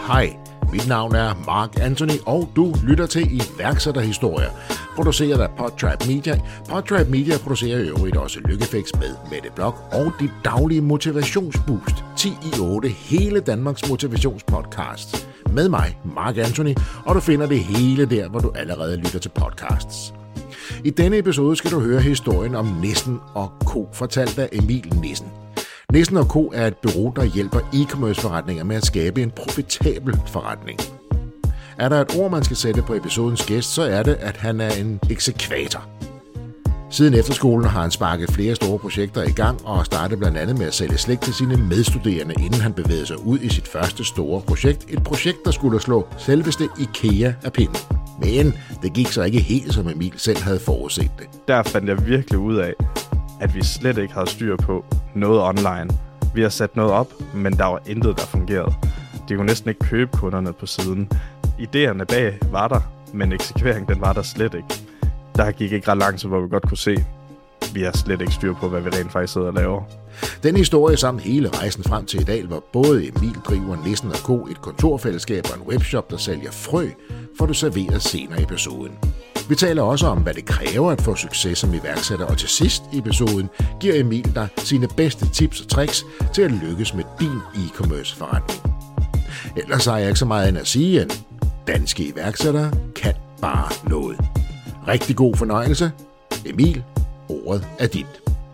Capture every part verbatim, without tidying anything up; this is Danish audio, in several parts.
Hej, mit navn er Mark Anthony, og du lytter til iværksætterhistorier, produceret af Podtribe Media. Podtribe Media producerer i øvrigt også Lykkefix med Mette Blok og dit daglige motivationsboost, ti i otte, hele Danmarks motivationspodcast. Med mig, Mark Anthony, og du finder det hele der, hvor du allerede lytter til podcasts. I denne episode skal du høre historien om Nissen og Co., fortalt af Emil Nissen. Nissen og Co. er et bureau, der hjælper e-commerce forretninger med at skabe en profitabel forretning. Er der et ord, man skal sætte på episodens gæst, så er det, at han er en eksekvator. Siden efterskolen har han sparket flere store projekter i gang og startede blandt andet med at sælge slik til sine medstuderende, inden han bevægede sig ud i sit første store projekt. Et projekt, der skulle slå selveste IKEA af pinden. Men det gik så ikke helt, som Emil selv havde forudset det. Der fandt jeg virkelig ud af, at vi slet ikke havde styr på noget online. Vi har sat noget op, men der var intet, der fungerede. De kunne næsten ikke købe kunderne på siden. Idéerne bag var der, men eksekveringen den var der slet ikke. Der gik ikke ret langt, så hvor vi godt kunne se, at vi har slet ikke styr på, hvad vi rent faktisk sidder og laver. Den historie samt hele rejsen frem til i dag, hvor både Emil driver Nissen og Co. et kontorfællesskab og en webshop, der sælger frø, får du serveret senere i episoden. Vi taler også om, hvad det kræver at få succes som iværksætter, og til sidst i episoden giver Emil dig sine bedste tips og tricks til at lykkes med din e-commerce forretning. Ellers har jeg ikke så meget end at sige, at danske iværksættere kan bare noget. Rigtig god fornøjelse. Emil, ordet er dit.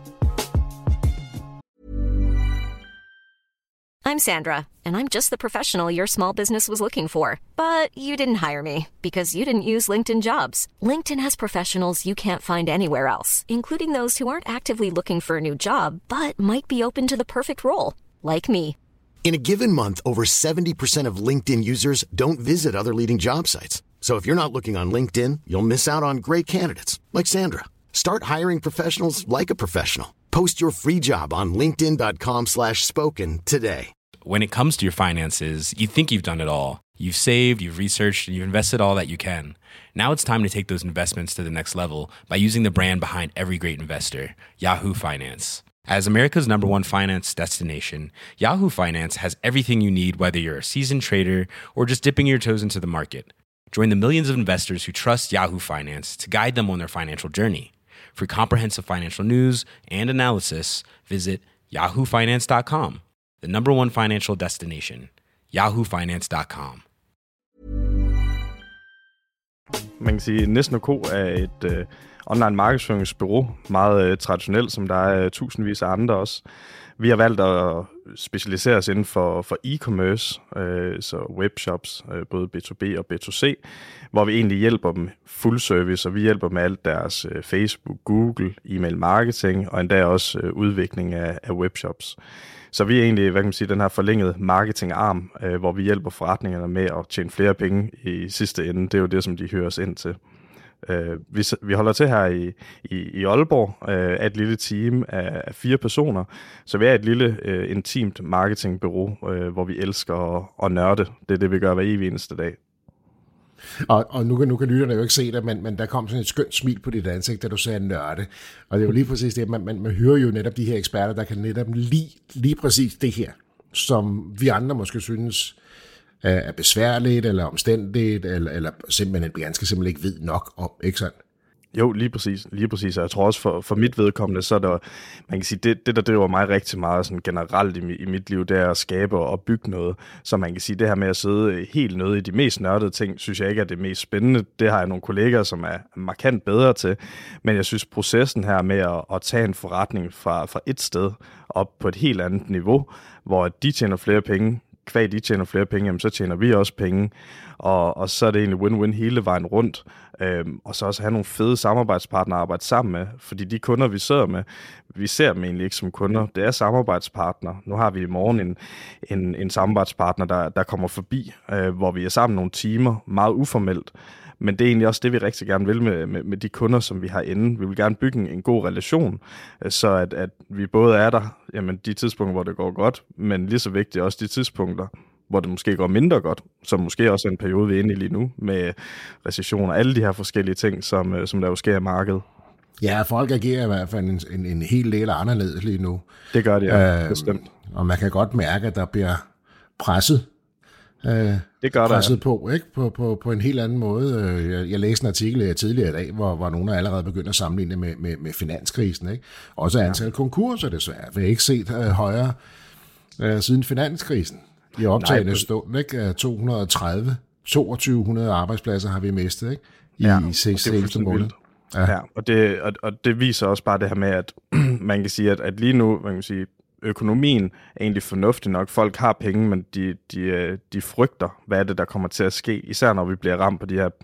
I'm Sandra, and I'm just the professional your small business was looking for. But you didn't hire me because you didn't use LinkedIn Jobs. LinkedIn has professionals you can't find anywhere else, including those who aren't actively looking for a new job, but might be open to the perfect role, like me. In a given month, over seventy percent of LinkedIn users don't visit other leading job sites. So if you're not looking on LinkedIn, you'll miss out on great candidates like Sandra. Start hiring professionals like a professional. Post your free job on linkedin dot com slash spoken today. When it comes to your finances, you think you've done it all. You've saved, you've researched, and you've invested all that you can. Now it's time to take those investments to the next level by using the brand behind every great investor, Yahoo Finance. As America's number one finance destination, Yahoo Finance has everything you need, whether you're a seasoned trader or just dipping your toes into the market. Join the millions of investors who trust Yahoo Finance to guide them on their financial journey. For comprehensive financial news and analysis, visit yahoo finance dot com. The number one financial destination, yahoo finance dot com. Man kan sige, at Nissen og Co. er et øh, online markedsføringsbureau, meget øh, traditionelt, som der er øh, tusindvis af andre også. Vi har valgt at specialisere os inden for, for e-commerce, øh, så webshops, øh, både B to B og B to C, hvor vi egentlig hjælper dem full service, og vi hjælper med alt deres øh, Facebook, Google, e-mail marketing, og endda også øh, udvikling af, af webshops. Så vi er egentlig, hvad kan man sige, den her forlængede marketingarm, øh, hvor vi hjælper forretningerne med at tjene flere penge i sidste ende. Det er jo det, som de hører os ind til. Uh, vi, vi holder til her i, i, i Aalborg, uh, er et lille team af, af fire personer, så vi er et lille uh, intimt marketingbureau, uh, hvor vi elsker at, at nørde. Det er det, vi gør hver evig eneste dag. Og, og nu kan, nu kan lytterne jo ikke se det, men, men der kom sådan et skønt smil på dit ansigt, da du sagde nørde. Og det er jo lige præcis det, man, man, man hører jo netop de her eksperter, der kan netop lige, lige præcis det her, som vi andre måske synes er besværligt, eller omstændigt, eller, eller simpelthen ganske simpelthen ikke ved nok om, ikke sandt? Jo, lige præcis. Lige præcis. Og jeg tror også for, for mit vedkommende, så er der, man kan sige, det, det der driver mig rigtig meget sådan generelt i, i mit liv, det er at skabe og bygge noget. Så man kan sige, det her med at sidde helt nede i de mest nørdede ting, synes jeg ikke er det mest spændende. Det har jeg nogle kolleger, som er markant bedre til. Men jeg synes, processen her med at, at tage en forretning fra, fra et sted op på et helt andet niveau, hvor de tjener flere penge, kvad de tjener flere penge, jamen, så tjener vi også penge, og, og så er det egentlig win-win hele vejen rundt, øhm, og så også have nogle fede samarbejdspartnere at arbejde sammen med, fordi de kunder, vi sidder med, vi ser dem egentlig ikke som kunder, det er samarbejdspartnere. Nu har vi i morgen en, en, en samarbejdspartner, der, der kommer forbi, øh, hvor vi er sammen nogle timer, meget uformelt, men det er egentlig også det, vi rigtig gerne vil med, med, med de kunder, som vi har inde. Vi vil gerne bygge en, en god relation, så at, at vi både er der, jamen de tidspunkter, hvor det går godt, men lige så vigtigt også de tidspunkter, hvor det måske går mindre godt, som måske også er en periode, vi er inde i lige nu, med recession og alle de her forskellige ting, som, som der jo sker i markedet. Ja, folk agerer i hvert fald en, en, en hel del anderledes lige nu. Det gør de, ja, øh, bestemt. Og man kan godt mærke, at der bliver presset øh, det gør presset der, ja. på, ikke? På, på, på en helt anden måde. Jeg, jeg læste en artikel tidligere i dag, hvor, hvor nogen er allerede begyndt at sammenligne med, med, med finanskrisen. Ikke? Også antal ja. konkurser desværre. Vi har ikke set uh, højere uh, siden finanskrisen. I optagende stund, ikke? to hundrede og tredive, toogtyve hundrede arbejdspladser har vi mistet, ikke? I ja, seneste måned. Ja, ja og, det, og, og det viser også bare det her med, at man kan sige, at, at lige nu, man kan sige, økonomien er egentlig fornuftig nok. Folk har penge, men de, de, de frygter, hvad er det, der kommer til at ske, især når vi bliver ramt på de her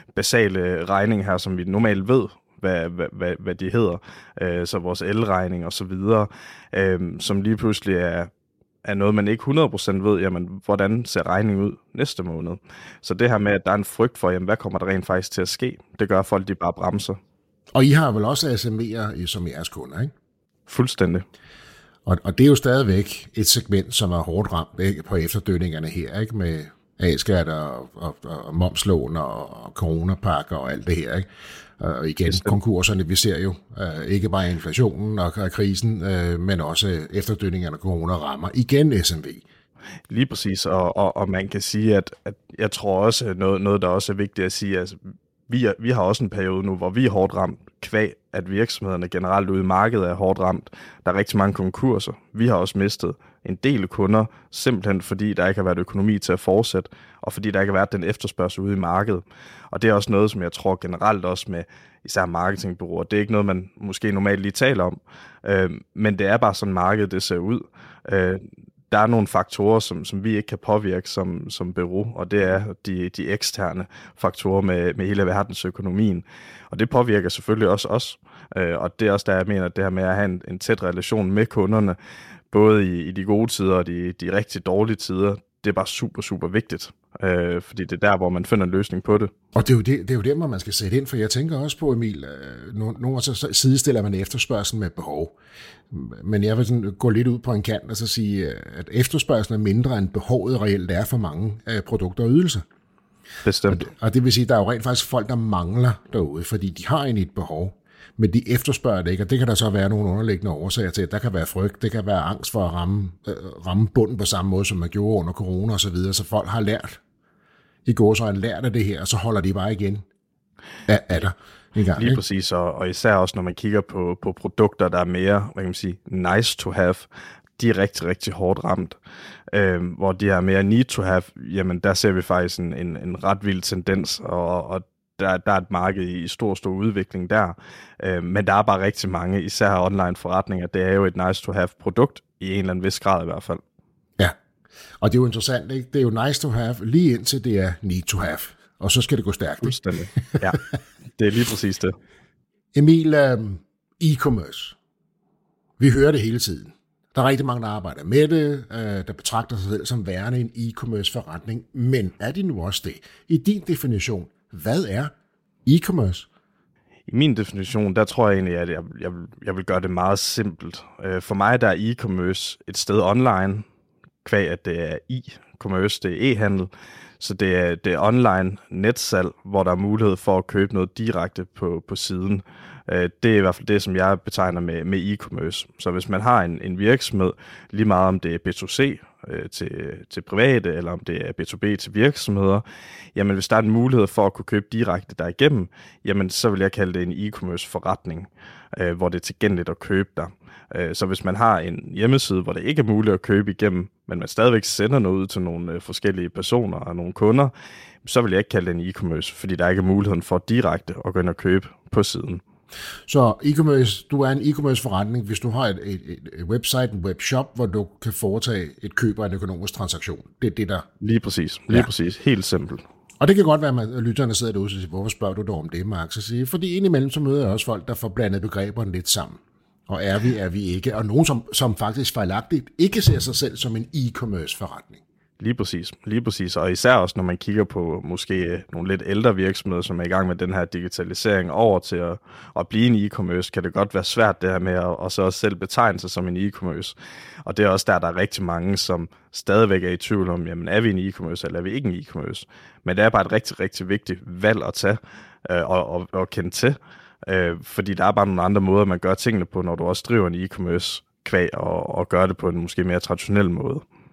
basale regninger her, som vi normalt ved, hvad, hvad, hvad, hvad de hedder, øh, så vores elregning og så videre, øh, som lige pludselig er, er noget, man ikke hundrede procent ved, jamen, hvordan ser regningen ud næste måned. Så det her med, at der er en frygt for, jamen, hvad kommer der rent faktisk til at ske, det gør folk, de bare bremser. Og I har vel også S M E'er som jeres kunder, ikke? Fuldstændig. Og, og det er jo stadigvæk et segment, som er hårdt ramt, ikke, på efterdønningerne her, ikke, med A-skat og, og, og momslån og, og coronapakker og alt det her, ikke? Og igen, konkurserne, vi ser jo uh, ikke bare inflationen og, og krisen, uh, men også efterdønningerne af corona rammer igen S M V. Lige præcis, og, og, og man kan sige, at, at jeg tror også, noget, noget der også er vigtigt at sige, altså, vi, er, vi har også en periode nu, hvor vi er hårdt ramt, kvæg, at virksomhederne generelt ude i markedet er hårdt ramt. Der er rigtig mange konkurser. Vi har også mistet en del kunder, simpelthen fordi der ikke har været økonomi til at fortsætte, og fordi der ikke har været den efterspørgsel ude i markedet. Og det er også noget, som jeg tror generelt også med især marketingbureauer. Det er ikke noget, man måske normalt lige taler om, øh, men det er bare sådan, markedet det ser ud. Øh, Der er nogle faktorer, som, som vi ikke kan påvirke som, som bureau, og det er de, de eksterne faktorer med, med hele verdensøkonomien. Og det påvirker selvfølgelig også os, øh, og det er også der, jeg mener, at det her med at have en, en tæt relation med kunderne, både i, i de gode tider og de, de rigtig dårlige tider, det er bare super, super vigtigt, øh, fordi det er der, hvor man finder en løsning på det. Og det er jo, det, det er jo der, hvor man skal sætte ind, for jeg tænker også på, Emil, nogle gange så sidestiller man efterspørgsel med behov. Men jeg vil sådan gå lidt ud på en kant og så sige, at efterspørgselen er mindre end behovet reelt er for mange produkter og ydelser. Bestemt. Og, og det vil sige, at der er jo rent faktisk folk, der mangler derude, fordi de har egentlig et behov, men de efterspørger det ikke, og det kan der så være nogle underliggende årsager til. Der kan være frygt, det kan være angst for at ramme, øh, ramme bunden på samme måde, som man gjorde under corona og så videre, så folk har lært, i går så har lært af det her, og så holder de bare igen af, af der. Gang, Lige præcis, og, og især også, når man kigger på, på produkter, der er mere, hvad kan man sige, nice to have, de er rigtig, rigtig hårdt ramt. Øh, hvor de er mere need to have, jamen der ser vi faktisk en, en, en ret vild tendens, og, og der, der er et marked i stor, stor udvikling der. Øh, men der er bare rigtig mange, især online forretninger, det er jo et nice to have produkt, i en eller anden vis grad i hvert fald. Ja, og det er jo interessant, ikke? Det er jo nice to have, lige indtil det er need to have. Og så skal det gå stærkt. Fuldstændig. Ja, det er lige præcis det. Emil, um, e-commerce. Vi hører det hele tiden. Der er rigtig mange, der arbejder med det, uh, der betragter sig selv som værende en e-commerce forretning. Men er de nu også det? I din definition, hvad er e-commerce? I min definition, der tror jeg egentlig, at jeg, jeg, jeg vil gøre det meget simpelt. Uh, for mig der er e-commerce et sted online, kvæg at det er e-commerce, det er e-handel. Så det er, det er online netsalg, hvor der er mulighed for at købe noget direkte på, på siden. Det er i hvert fald det, som jeg betegner med, med e-commerce. Så hvis man har en, en virksomhed, lige meget om det er B to C øh, til, til private, eller om det er B to B til virksomheder, jamen hvis der er en mulighed for at kunne købe direkte derigennem, jamen så vil jeg kalde det en e-commerce forretning, øh, hvor det er tilgængeligt at købe der. Så hvis man har en hjemmeside, hvor det ikke er muligt at købe igennem, men man stadigvæk sender noget ud til nogle forskellige personer og nogle kunder, så vil jeg ikke kalde det en e-commerce, fordi der ikke er muligheden for direkte at gå ind og købe på siden. Så e-commerce, du er en e-commerce forretning, hvis du har et, et, et website, en webshop, hvor du kan foretage et køb af en økonomisk transaktion. Det er det, der... Lige præcis. Lige ja. præcis. Helt simpelt. Og det kan godt være, at lytterne sidder derude og siger, hvorfor spørger du dog om det, Mark? Så siger, fordi indimellem så møder jeg også folk, der får blandet begreberne lidt sammen. Og er vi, er vi ikke. Og nogen, som, som faktisk fejlagtigt ikke ser sig selv som en e-commerce forretning. Lige præcis, lige præcis. Og især også, når man kigger på måske nogle lidt ældre virksomheder, som er i gang med den her digitalisering over til at, at blive en e-commerce, kan det godt være svært det her med at, at så også selv betegne sig som en e-commerce. Og det er også der, der er rigtig mange, som stadigvæk er i tvivl om, jamen er vi en e-commerce, eller er vi ikke en e-commerce? Men det er bare et rigtig, rigtig vigtigt valg at tage øh, og, og, og kende til. Øh, fordi der er bare nogle andre måder, man gør tingene på, når du også driver en e-commerce kvæg og, og gør det på en måske mere traditionel måde.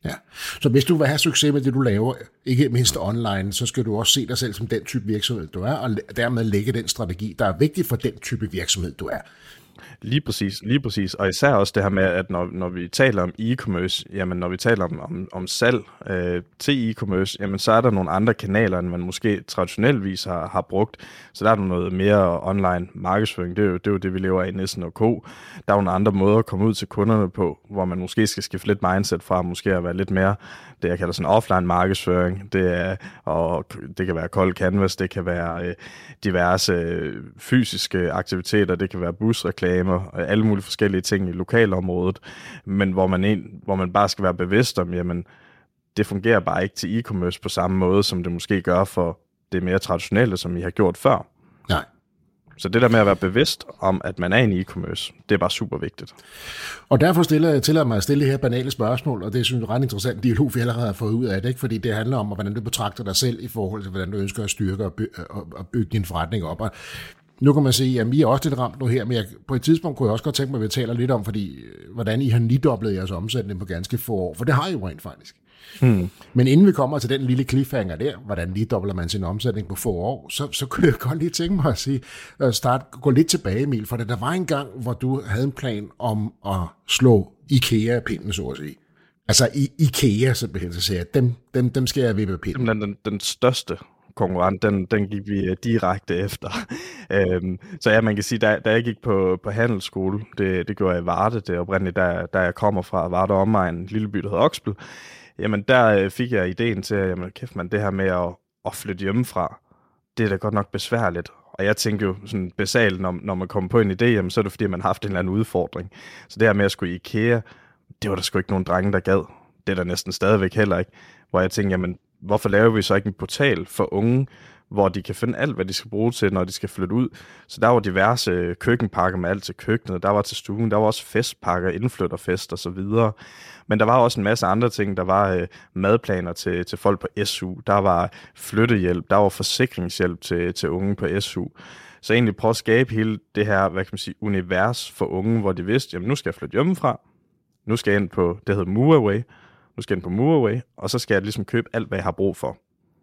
Ja. Så hvis du vil have succes med det, du laver, ikke mindst online, så skal du også se dig selv som den type virksomhed, du er, og dermed lægge den strategi, der er vigtig for den type virksomhed, du er. Lige præcis, lige præcis. Og især også det her med, at når, når vi taler om e-commerce, jamen når vi taler om, om, om salg øh, til e-commerce, jamen så er der nogle andre kanaler, end man måske traditioneltvis har, har brugt. Så der er noget mere online markedsføring. Det er jo det, er jo det vi lever af i Nissen og Co. Der er nogle andre måder at komme ud til kunderne på, hvor man måske skal skifte lidt mindset fra, måske at være lidt mere, det jeg kalder sådan offline markedsføring. Det er, og det kan være cold canvas, det kan være øh, diverse øh, fysiske aktiviteter, det kan være busreklamer, alle mulige forskellige ting i lokalområdet, men hvor man, en, hvor man bare skal være bevidst om, jamen, det fungerer bare ikke til e-commerce på samme måde, som det måske gør for det mere traditionelle, som I har gjort før. Nej. Så det der med at være bevidst om, at man er en e-commerce, det er bare super vigtigt. Og derfor stiller jeg tillader mig at stille det her banale spørgsmål, og det synes jeg er ret interessant dialog, vi allerede har fået ud af det, ikke? Fordi det handler om, hvordan du betragter dig selv i forhold til, hvordan du ønsker at styrke og bygge, og bygge din forretning op. Og nu kan man sige, at I er også lidt ramt nu her, men jeg, på et tidspunkt kunne jeg også godt tænke mig, at vi taler lidt om, fordi, hvordan I har nidoblet jeres omsætning på ganske få år, for det har I jo rent faktisk. Hmm. Men inden vi kommer til den lille cliffhanger der, hvordan nidobler man sin omsætning på få år, så, så kunne jeg godt lige tænke mig at sige, at start, gå lidt tilbage, Emil, for der var en gang, hvor du havde en plan om at slå IKEA af pinden, så at sige. Altså i IKEA simpelthen, så siger jeg, dem, dem, dem skal jeg vippe af pinden. Den, den, den største konkurrent, den, den gik vi direkte efter. øhm, så ja, man kan sige, da, da jeg gik på, på handelsskole, det, det gjorde jeg i Varde, det er oprindeligt, der, der jeg kommer fra, Varde omegn, en lille by, der hedder Oksbøl, jamen der fik jeg ideen til, at jamen, kæft man, det her med at, at flytte hjemmefra, det er da godt nok besværligt. Og jeg tænker jo sådan basalt, når, når man kommer på en idé, jamen, så er det fordi, man har haft en eller anden udfordring. Så det her med at skulle i IKEA, det var der sgu ikke nogen drenge, der gad. Det er der næsten stadigvæk heller ikke. Hvor jeg tænker, jamen, hvorfor laver vi så ikke en portal for unge, hvor de kan finde alt, hvad de skal bruge til, når de skal flytte ud. Så der var diverse køkkenpakker med alt til køkkenet, der var til stuen, der var også festpakker, indflytterfest og så videre. Men der var også en masse andre ting. Der var øh, madplaner til, til folk på S U, der var flyttehjælp, der var forsikringshjælp til, til unge på S U. Så egentlig prøve at skabe hele det her, hvad kan man sige, univers for unge, hvor de vidste, jamen nu skal jeg flytte hjemmefra, nu skal jeg ind på, det hedder MoveAway, nu skal jeg ind på MoveAway, og så skal jeg ligesom købe alt, hvad jeg har brug for.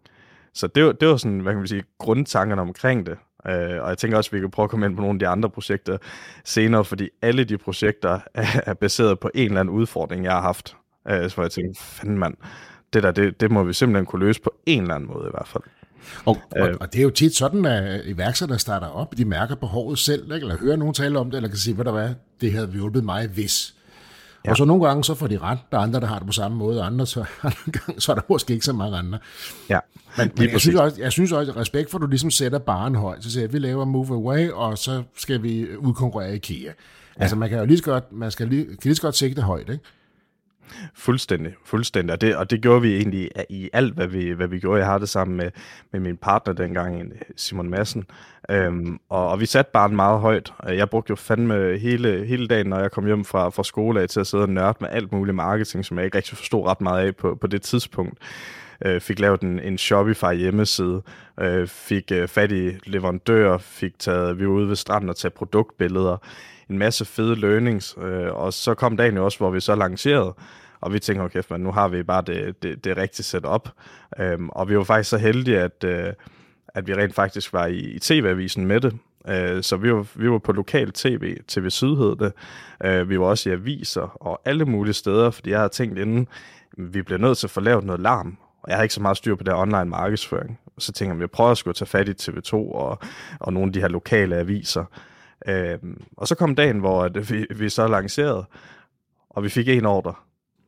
Så det var, det var sådan, hvad kan man sige, grundtankerne omkring det. Uh, og jeg tænker også, at vi kan prøve at komme ind på nogle af de andre projekter senere, fordi alle de projekter er, er baseret på en eller anden udfordring, jeg har haft. Uh, så jeg tænkte, fanden mand, det der, det, det må vi simpelthen kunne løse på en eller anden måde i hvert fald. Og, og, og det er jo tit sådan, at iværksættere starter op, de mærker behovet selv, ikke? Eller hører nogen tale om det, eller kan sige, hvad der var, det havde hjulpet mig, hvis. Ja. Og så nogle gange, så får de ret. Der er andre, der har det på samme måde, og andre, så, andre gange, så er der måske ikke så mange andre. Ja, men, men jeg, synes også, jeg synes også, at respekt for, at du ligesom sætter barren højt. Så siger, at vi laver MoveAway, og så skal vi udkonkurrere IKEA. Ja. Altså, man kan jo lige så godt, man skal lige, kan lige så godt sigte højt, ikke? Fuldstændig, fuldstændig. Og det, og det gjorde vi egentlig i alt, hvad vi, hvad vi gjorde. Jeg har det sammen med, med min partner dengang, Simon Madsen. Øhm, og, og vi satte barren meget højt. Jeg brugte jo fandme hele, hele dagen, når jeg kom hjem fra, fra skole af, til at sidde og nørde med alt muligt marketing, som jeg ikke rigtig forstod ret meget af på, på det tidspunkt. Øh, fik lavet en, en Shopify hjemmeside, øh, fik øh, fat i leverandører, fik taget, vi var ude ved stranden og tage produktbilleder, en masse fede learnings, øh, og så kom dagen jo også, hvor vi så lancerede, og vi tænkte, okay, men nu har vi bare det, det, det rigtige setup. Øhm, og vi var faktisk så heldige, at, øh, at vi rent faktisk var i, i T V-avisen med det. Øh, så vi var, vi var på lokal tv, T V Syd hed det. Øh, vi var også i aviser og alle mulige steder, fordi jeg havde tænkt inden, vi bliver nødt til at få lavet noget larm. Og jeg har ikke så meget styr på det online markedsføring. Så tænkte jeg, vi prøver at skulle tage fat i T V to og, og nogle af de her lokale aviser. Øhm, og så kom dagen, hvor at vi, vi så lancerede, og vi fik en ordre.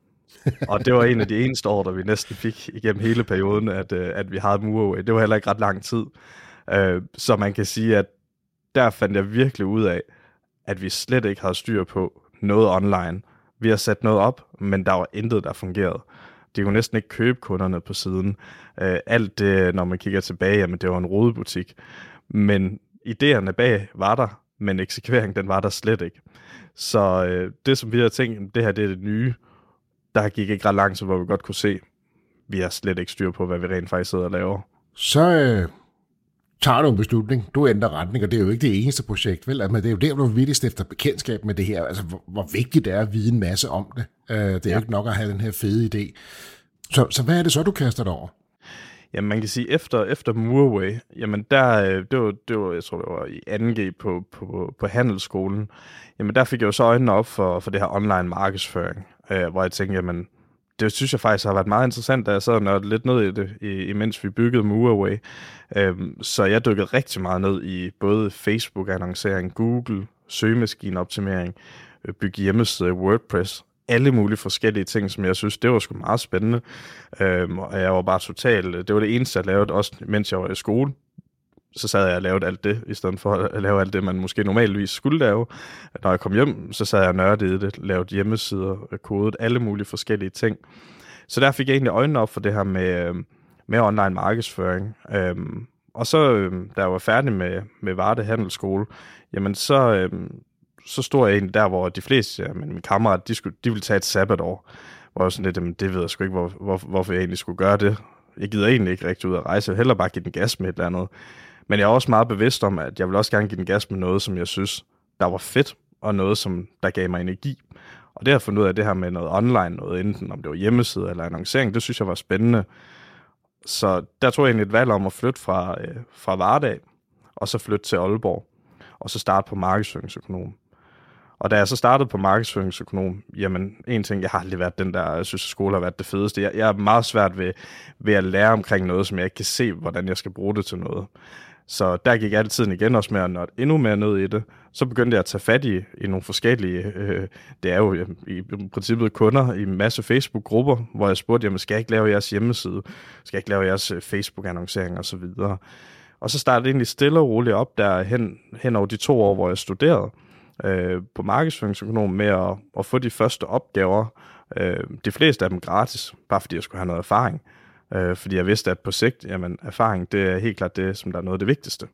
Og det var en af de eneste ordre, vi næsten fik igennem hele perioden, at, at vi havde MoveAway. Det var heller ikke ret lang tid. Øh, så man kan sige, at der fandt jeg virkelig ud af, at vi slet ikke havde styr på noget online. Vi har sat noget op, men der var intet, der fungerede. De kunne næsten ikke købe kunderne på siden. Øh, alt det, når man kigger tilbage, jamen det var en rodebutik. Men idéerne bag var der, men eksekveringen, den var der slet ikke. Så øh, det, som vi har tænkt, det her det er det nye, der gik ikke ret langt, så hvor vi godt kunne se, vi har slet ikke styr på, hvad vi rent faktisk sidder og laver. Så øh, tager du en beslutning, du ændrer retning, og det er jo ikke det eneste projekt, vel? Men det er jo der, hvor du virkelig stifter bekendtskab med det her, altså hvor, hvor vigtigt det er at vide en masse om det. Øh, det er ja. ikke nok at have den her fede idé. Så, så hvad er det så, du kaster dig over? Jamen, man kan sige, efter, efter Moorway, jamen der, det var, det var, jeg tror, det var i anden G på, på, på handelsskolen, jamen der fik jeg jo så øjnene op for, for det her online markedsføring, øh, hvor jeg tænkte, jamen, det synes jeg faktisk har været meget interessant, da jeg sad og nørdede lidt ned i det, imens vi byggede Moorway. Øhm, så jeg dykkede rigtig meget ned i både Facebook-annoncering, Google, søgemaskineoptimering, bygge hjemmesider i WordPress, alle mulige forskellige ting, som jeg synes, det var sgu meget spændende. Øhm, og jeg var bare totalt, det var det eneste, jeg lavede, også mens jeg var i skole. Så sad jeg og lavede alt det, i stedet for at lave alt det, man måske normalvis skulle lave. Når jeg kom hjem, så sad jeg og nørdede i det, lavede hjemmesider, kodet, alle mulige forskellige ting. Så der fik jeg egentlig øjnene op for det her med, med online markedsføring. Øhm, og så, da jeg var færdig med, med Varde Handelsskole, jamen så, øhm, så stod jeg egentlig der, hvor de fleste af mine kammerater, de, skulle, de ville tage et sabbatår. Hvor jeg sådan lidt, jamen, det ved jeg sgu ikke, hvor, hvor, hvorfor jeg egentlig skulle gøre det. Jeg gider egentlig ikke rigtig ud at rejse. Jeg vil hellere bare give den gas med et eller andet. Men jeg er også meget bevidst om, at jeg vil også gerne give den gas med noget, som jeg synes, der var fedt, og noget, som der gav mig energi. Og det har jeg fundet ud af det her med noget online, noget enten om det var hjemmeside eller annoncering, det synes jeg var spændende. Så der tog jeg egentlig et valg om at flytte fra, øh, fra Varde, og så flytte til Aalborg, og så starte på markedsføringsøkonom. Og da jeg så startede på markedsføringsøkonom, jamen en ting, jeg har aldrig været den der, jeg synes, at skole har været det fedeste. Jeg, jeg er meget svært ved, ved at lære omkring noget, som jeg ikke kan se, hvordan jeg skal bruge det til noget. Så der gik jeg tiden igen også med at nørde endnu mere ned i det. Så begyndte jeg at tage fat i, i nogle forskellige, øh, det er jo i princippet kunder i en masse Facebook-grupper, hvor jeg spurgte, jamen skal jeg ikke lave jeres hjemmeside? Skal jeg ikke lave jeres Facebook-annoncering og så videre? Og så startede det egentlig stille og roligt op der hen, hen over de to år, hvor jeg studerede øh, på markedsføringsøkonom med at, at få de første opgaver. Øh, de fleste af dem gratis, bare fordi jeg skulle have noget erfaring. Øh, fordi jeg vidste, at på sigt, jamen, erfaring, det er helt klart det, som der er noget af det vigtigste.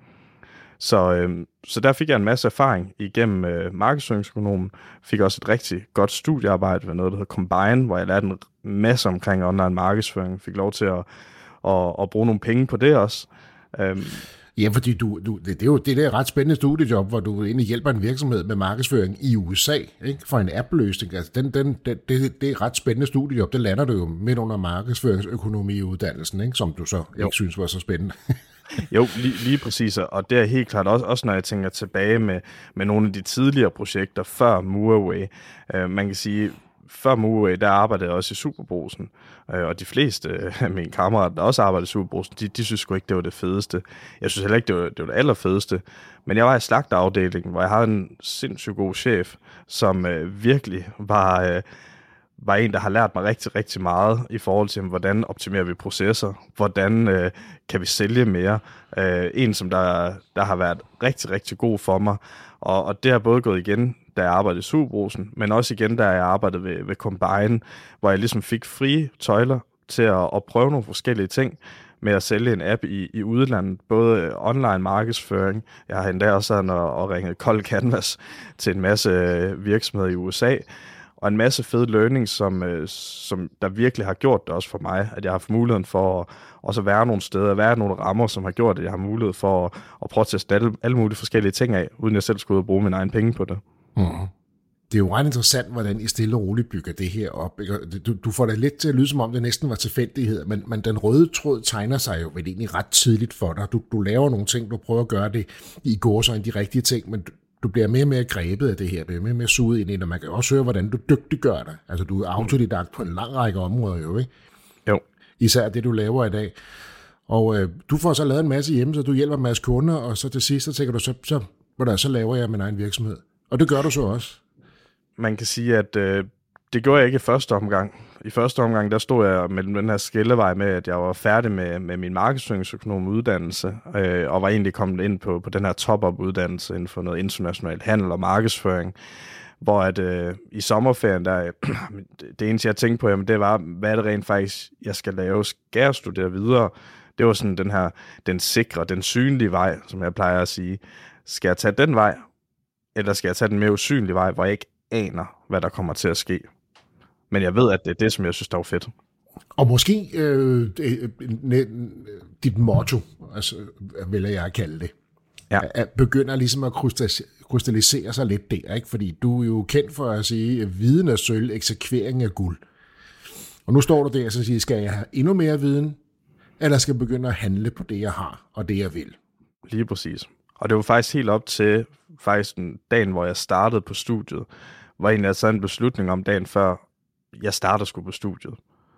Så, øh, så der fik jeg en masse erfaring igennem øh, markedsføringsøkonomen. Fik også et rigtig godt studiearbejde ved noget, der hedder Combine, hvor jeg lærte en masse omkring online markedsføring. Fik lov til at, at, at bruge nogle penge på det også. Øh, Ja, fordi du, du, det, det er jo det der ret spændende studiejob, hvor du egentlig hjælper en virksomhed med markedsføring i U S A, ikke? For en app-løsning. Altså, den, den, det, det, det er et ret spændende studiejob. Det lander du jo midt under markedsføringsøkonomiuddannelsen, ikke? Som du så jo ikke synes var så spændende. Jo, lige, lige præcis, og det er helt klart også, også når jeg tænker tilbage med, med nogle af de tidligere projekter før Moorway. Uh, man kan sige, før Moorway, der arbejdede jeg også i Superbrugsen, uh, og de fleste af mine kammerater, der også arbejdede i Superbrugsen, de, de synes sgu ikke, det var det fedeste. Jeg synes heller ikke, det var det, var det allerfedeste, men jeg var i slagterafdelingen, hvor jeg havde en sindssygt god chef, som uh, virkelig var... Uh, var en, der har lært mig rigtig, rigtig meget i forhold til, hvordan optimerer vi processer, hvordan øh, kan vi sælge mere. Øh, en, som der, der har været rigtig, rigtig god for mig, og, og det har både gået igen, da jeg arbejdede i Superbrugsen, men også igen, da jeg arbejdede ved, ved Combine, hvor jeg ligesom fik frie tøjler til at, at prøve nogle forskellige ting med at sælge en app i, i udlandet, både online markedsføring, jeg har endda også sådan og, og ringet Cold Canvas til en masse virksomheder i U S A, og en masse fede learning, som, øh, som der virkelig har gjort det også for mig, at jeg har haft muligheden for at også være nogle steder, være nogle rammer, som har gjort, at jeg har mulighed for at, at prøve at teste alle, alle mulige forskellige ting af, uden jeg selv skulle ud og bruge mine egne penge på det. Mm-hmm. Det er jo ret interessant, hvordan I stille og roligt bygger det her op. Du, du får det lidt til at lyde, som om det næsten var tilfældighed, men, men den røde tråd tegner sig jo vel egentlig ret tidligt for dig. Du, du laver nogle ting, du prøver at gøre det i går så de rigtige ting, men du bliver mere og mere grebet af det her, bliver mere og mere suget ind i det, og man kan også høre, hvordan du dygtiggør dig. Altså, du er autodidakt på en lang række områder jo, ikke? Jo. Især det, du laver i dag. Og øh, du får så lavet en masse hjemme, så du hjælper en masse kunder, og så til sidst, så tænker du, så, så, hvordan, så laver jeg min egen virksomhed. Og det gør du så også. Man kan sige, at øh, det gjorde jeg ikke i første omgang. I første omgang, der stod jeg med den her skillevej med, at jeg var færdig med, med min markedsføringsøkonom uddannelse, øh, og var egentlig kommet ind på, på den her top-up uddannelse inden for noget international handel og markedsføring, hvor at øh, i sommerferien, der, det eneste jeg tænkte på, jamen, det var, hvad er det rent faktisk, jeg skal lave? Skal jeg studere videre? Det var sådan den her, den sikre, den synlige vej, som jeg plejer at sige. Skal jeg tage den vej, eller skal jeg tage den mere usynlige vej, hvor jeg ikke aner, hvad der kommer til at ske? Men jeg ved, at det er det, som jeg synes, der er fedt. Og måske øh, dit motto, altså, vil jeg kalde det, ja. at begynder ligesom at krystallisere sig lidt der, ikke? Fordi du er jo kendt for at sige, at viden er sølv, eksekvering er guld. Og nu står du der og siger, skal jeg have endnu mere viden, eller skal jeg begynde at handle på det, jeg har, og det, jeg vil? Lige præcis. Og det var faktisk helt op til faktisk den dagen, hvor jeg startede på studiet, hvor egentlig jeg taget en beslutning om dagen før, jeg startede sgu på studiet.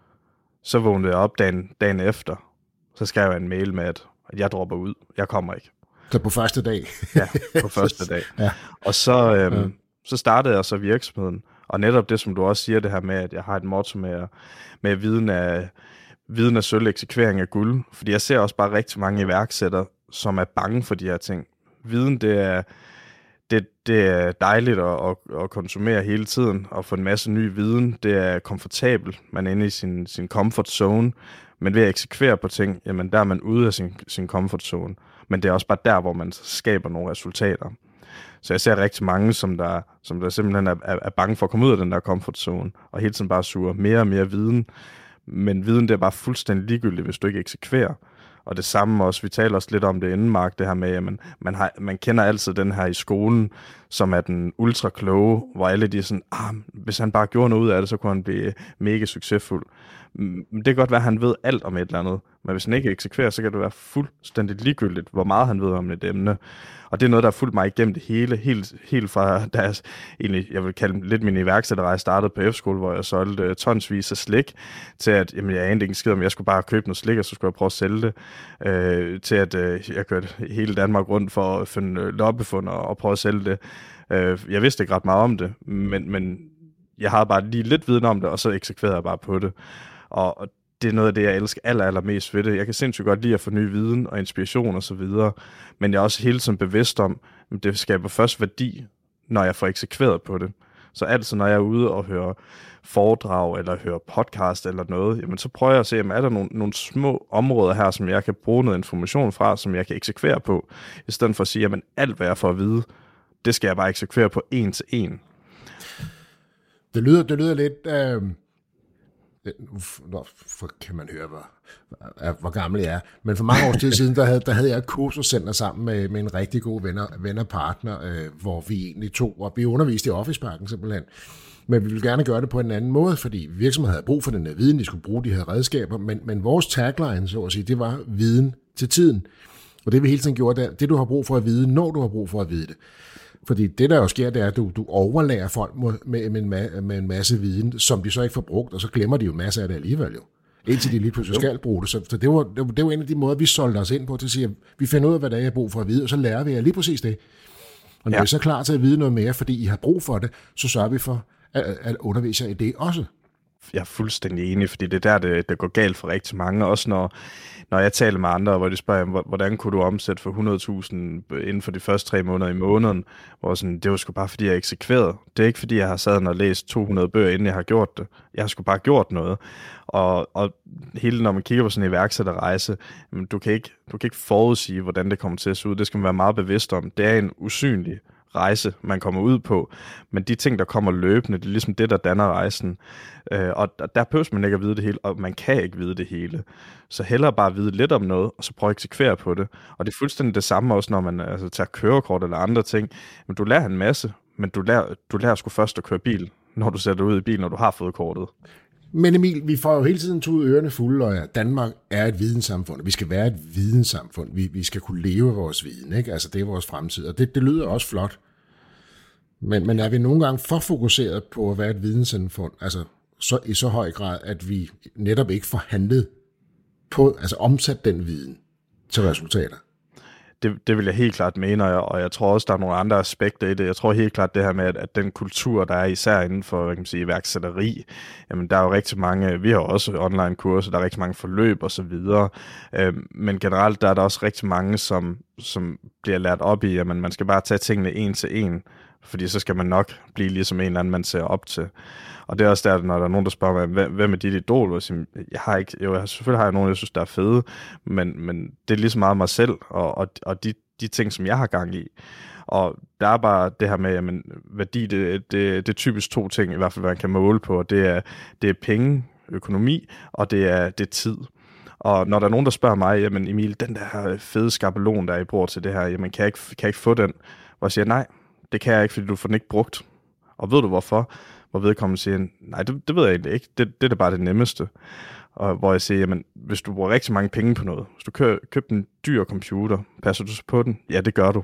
Så vågnede jeg op dagen, dagen efter, så skrev jeg en mail med, at jeg dropper ud, jeg kommer ikke. Så på første dag? Ja, på første dag. Ja. Og så, øhm, ja. så startede jeg så virksomheden, og netop det, som du også siger, det her med, at jeg har et motto med, med viden af, viden af sølv, eksekvering af guld, fordi jeg ser også bare rigtig mange iværksættere, som er bange for de her ting. Viden, det er, det, det er dejligt at, at, at konsumere hele tiden, og få en masse ny viden. Det er komfortabelt, man er inde i sin, sin comfort zone, men ved at eksekvere på ting, jamen der er man ude af sin, sin comfort zone. Men det er også bare der, hvor man skaber nogle resultater. Så jeg ser rigtig mange, som der, som der simpelthen er, er bange for at komme ud af den der comfort zone, og hele tiden bare suger mere og mere viden. Men viden, det er bare fuldstændig ligegyldigt, hvis du ikke eksekverer. Og det samme også, vi taler også lidt om det inden, Mark, det her med, at man, man, har, man kender altid den her i skolen, som er den ultra kloge, hvor alle de er sådan, ah, hvis han bare gjorde noget ud af det, så kunne han blive mega succesfuld. Det kan godt være, at han ved alt om et eller andet, men hvis han ikke eksekverer, så kan det være fuldstændig ligegyldigt, hvor meget han ved om et emne. Og det er noget, der har fulgt mig igennem det hele, helt, helt fra da jeg, egentlig, jeg vil kalde lidt min iværksætterrejse, startede på F-skole, hvor jeg solgte tonsvis af slik, til at jamen, jeg anede ikke en skid om, jeg skulle bare købe noget slik, og så skulle jeg prøve at sælge det, øh, til at øh, jeg kørte hele Danmark rundt for at finde loppefund og, og prøve at sælge det. Øh, jeg vidste ikke ret meget om det, men, men jeg havde bare lige lidt viden om det, og så eksekverede jeg bare på det. Og, og det er noget af det, jeg elsker aller, allermest ved det. Jeg kan sindssygt godt lide at få ny viden og inspiration og så videre, men jeg er også hele tiden bevidst om, at det skaber først værdi, når jeg får eksekveret på det. Så altid, når jeg er ude og hører foredrag eller hører podcast eller noget, jamen så prøver jeg at se, om er der nogle, nogle små områder her, som jeg kan bruge noget information fra, som jeg kan eksekvere på, i stedet for at sige, jamen alt, hvad jeg får at vide, det skal jeg bare eksekvere på en til en. Det lyder, det lyder lidt... Øh... Nå, kan man høre, hvor, hvor gammel jeg er. Men for mange år tid siden, der havde, der havde jeg et kursuscenter sammen med, med en rigtig god venner, vennerpartner, øh, hvor vi egentlig tog og blev undervist i Office Parken simpelthen. Men vi ville gerne gøre det på en anden måde, fordi virksomheden havde brug for den her viden, de skulle bruge de her redskaber, men, men vores tagline, så at sige, det var viden til tiden. Og det vi hele tiden gjorde, der, det du har brug for at vide, når du har brug for at vide det. Fordi det, der jo sker, det er, at du, du overlærer folk med, med, en, med en masse viden, som de så ikke får brugt, og så glemmer de jo masser af det alligevel jo. Indtil de lige pludselig skal bruge det. Så, så det, var, det, var, det var en af de måder, vi solgte os ind på, til at sige, at vi finder ud af, hvad der er, jeg har brug for at vide, og så lærer vi jer lige præcis det. Og når ja. I er så klar til at vide noget mere, fordi I har brug for det, så sørger vi for at, at undervise jer i det også. Jeg er fuldstændig enig, fordi det er der, det, det går galt for rigtig mange. Også når, når jeg taler med andre, hvor de spørger, hvordan kunne du omsætte for hundrede tusind inden for de første tre måneder i måneden? Hvor sådan, det var sgu bare, fordi jeg eksekverede. Det er ikke, fordi jeg har sad og læst to hundrede bøger, inden jeg har gjort det. Jeg har sgu bare gjort noget. Og, og hele, når man kigger på sådan en iværksætterrejse, du kan ikke, du kan ikke forudsige, hvordan det kommer til at se ud. Det skal man være meget bevidst om. Det er en usynlig rejse, man kommer ud på, men de ting, der kommer løbende, det er ligesom det, der danner rejsen. Øh, og der behøver man ikke at vide det hele, og man kan ikke vide det hele. Så hellere bare vide lidt om noget, og så prøve at eksekvere på det. Og det er fuldstændig det samme også, når man altså, tager kørekort eller andre ting. Men du lærer en masse, men du lærer, du lærer sgu først at køre bil, når du sætter ud i bilen, når du har fået kortet. Men Emil, vi får jo hele tiden tudet ørerne fulde, og ja, Danmark er et videnssamfund, og vi skal være et videnssamfund. Vi, vi skal kunne leve af vores viden, ikke? Altså, det er vores fremtid, og det, det lyder også flot. Men, men er vi nogle gange for fokuseret på at være et videnssamfund, altså så, i så høj grad, at vi netop ikke får handlet på, altså omsat den viden til resultater? Det, det vil jeg helt klart mene, og jeg tror også, der er nogle andre aspekter i det. Jeg tror helt klart det her med, at, at den kultur, der er især inden for, hvad kan man sige, iværksætteri, jamen der er jo rigtig mange, vi har også online kurser, der er rigtig mange forløb og så videre, øhm, men generelt der er der også rigtig mange, som, som bliver lært op i, at man, man skal bare tage tingene en til en, fordi så skal man nok blive ligesom en eller anden, man ser op til. Og det er også der, når der er nogen, der spørger mig, hvem er dit idol? Jeg har ikke, jo, jeg, selvfølgelig har jeg nogen, jeg synes, der er fede, men, men det er ligesom meget mig selv, og, og, og de, de ting, som jeg har gang i. Og der er bare det her med, jamen, værdi, det, det, det er typisk to ting, i hvert fald, hvad man kan måle på, og det er, det er penge, økonomi, og det er, det er tid. Og når der er nogen, der spørger mig, jamen Emil, den der fede skabelon, der I bruger til det her, jamen kan jeg ikke, kan jeg ikke få den? Hvor jeg siger, nej, det kan jeg ikke, fordi du får den ikke brugt. Og ved du hvorfor? Hvor vedkommende siger, nej, det, det ved jeg egentlig ikke. Det, det er da bare det nemmeste. Og hvor jeg siger, jamen, hvis du bruger rigtig mange penge på noget, hvis du køber, køber en dyr computer, passer du så på den? Ja, det gør du.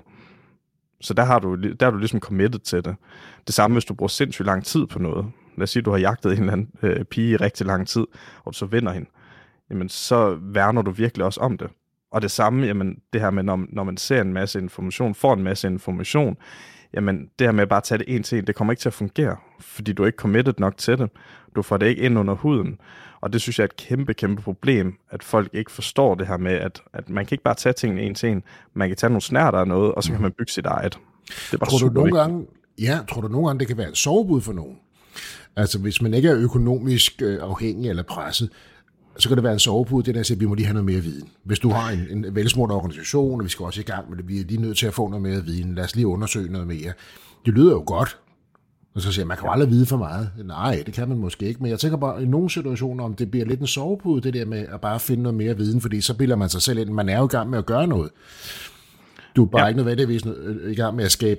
Så der, har du, der er du ligesom committed til det. Det samme, hvis du bruger sindssygt lang tid på noget. Lad os sige, at du har jagtet en eller anden øh, pige i rigtig lang tid, og du så vinder hende. Jamen, så værner du virkelig også om det. Og det samme, jamen, det her med, når, når man ser en masse information, får en masse information, jamen, det her med at bare tage det en til en, det kommer ikke til at fungere, fordi du er ikke committed nok til det. Du får det ikke ind under huden. Og det synes jeg er et kæmpe, kæmpe problem, at folk ikke forstår det her med, at, at man kan ikke bare tage tingene en til en. Man kan tage nogle snærter af noget, og så kan man bygge sit eget. Det er bare tror du nogle vigtigt. gange, ja, tror du nogle gange, det kan være et sovebud for nogen? Altså, hvis man ikke er økonomisk øh, afhængig eller presset, så kan det være en sovebud, det der siger, at vi må lige have noget mere viden. Hvis du har en, en velsmurt organisation, og vi skal også i gang med det, vi er lige nødt til at få noget mere viden, lad os lige undersøge noget mere. Det lyder jo godt. Og så siger man, man kan jo aldrig vide for meget. Nej, det kan man måske ikke, men jeg tænker bare, i nogle situationer, om det bliver lidt en sovepude, det der med at bare finde noget mere viden, fordi så bilder man sig selv ind, man er jo i gang med at gøre noget. Du er bare ja. ikke nødvendigvis i gang med at skabe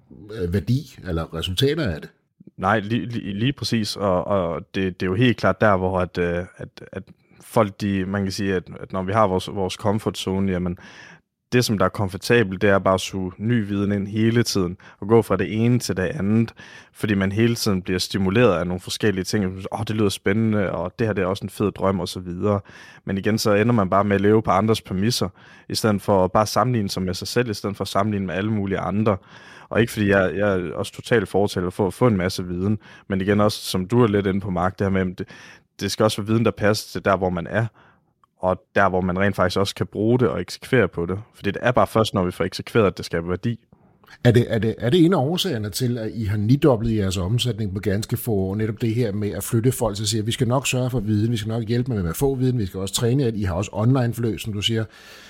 værdi eller resultater af det. Nej, lige, lige, lige præcis, og, og det, det er jo helt klart der, hvor at, at, at folk, de, man kan sige, at, at når vi har vores, vores comfort zone, jamen, det, som der er komfortabelt, det er bare at suge ny viden ind hele tiden, og gå fra det ene til det andet, fordi man hele tiden bliver stimuleret af nogle forskellige ting. Åh, oh, det lyder spændende, og det her det er også en fed drøm, og så videre. Men igen, så ender man bare med at leve på andres præmisser, i stedet for at bare sammenligne sig med sig selv, i stedet for at sammenligne med alle mulige andre. Og ikke fordi jeg, jeg er også totalt fortæller for at få en masse viden, men igen også, som du er lidt inde på, Mark, det her med, det, det skal også være viden, der passer til der, hvor man er, og der, hvor man rent faktisk også kan bruge det og eksekvere på det. Fordi det er bare først, når vi får eksekveret, at det skaber værdi. Er det, er, det, er det en af årsagerne til, at I har nidoblet jeres omsætning på ganske få år? Netop det her med at flytte folk til at sige, at vi skal nok sørge for viden, vi skal nok hjælpe med at få viden, vi skal også træne, at I har også online-forløb, som du siger.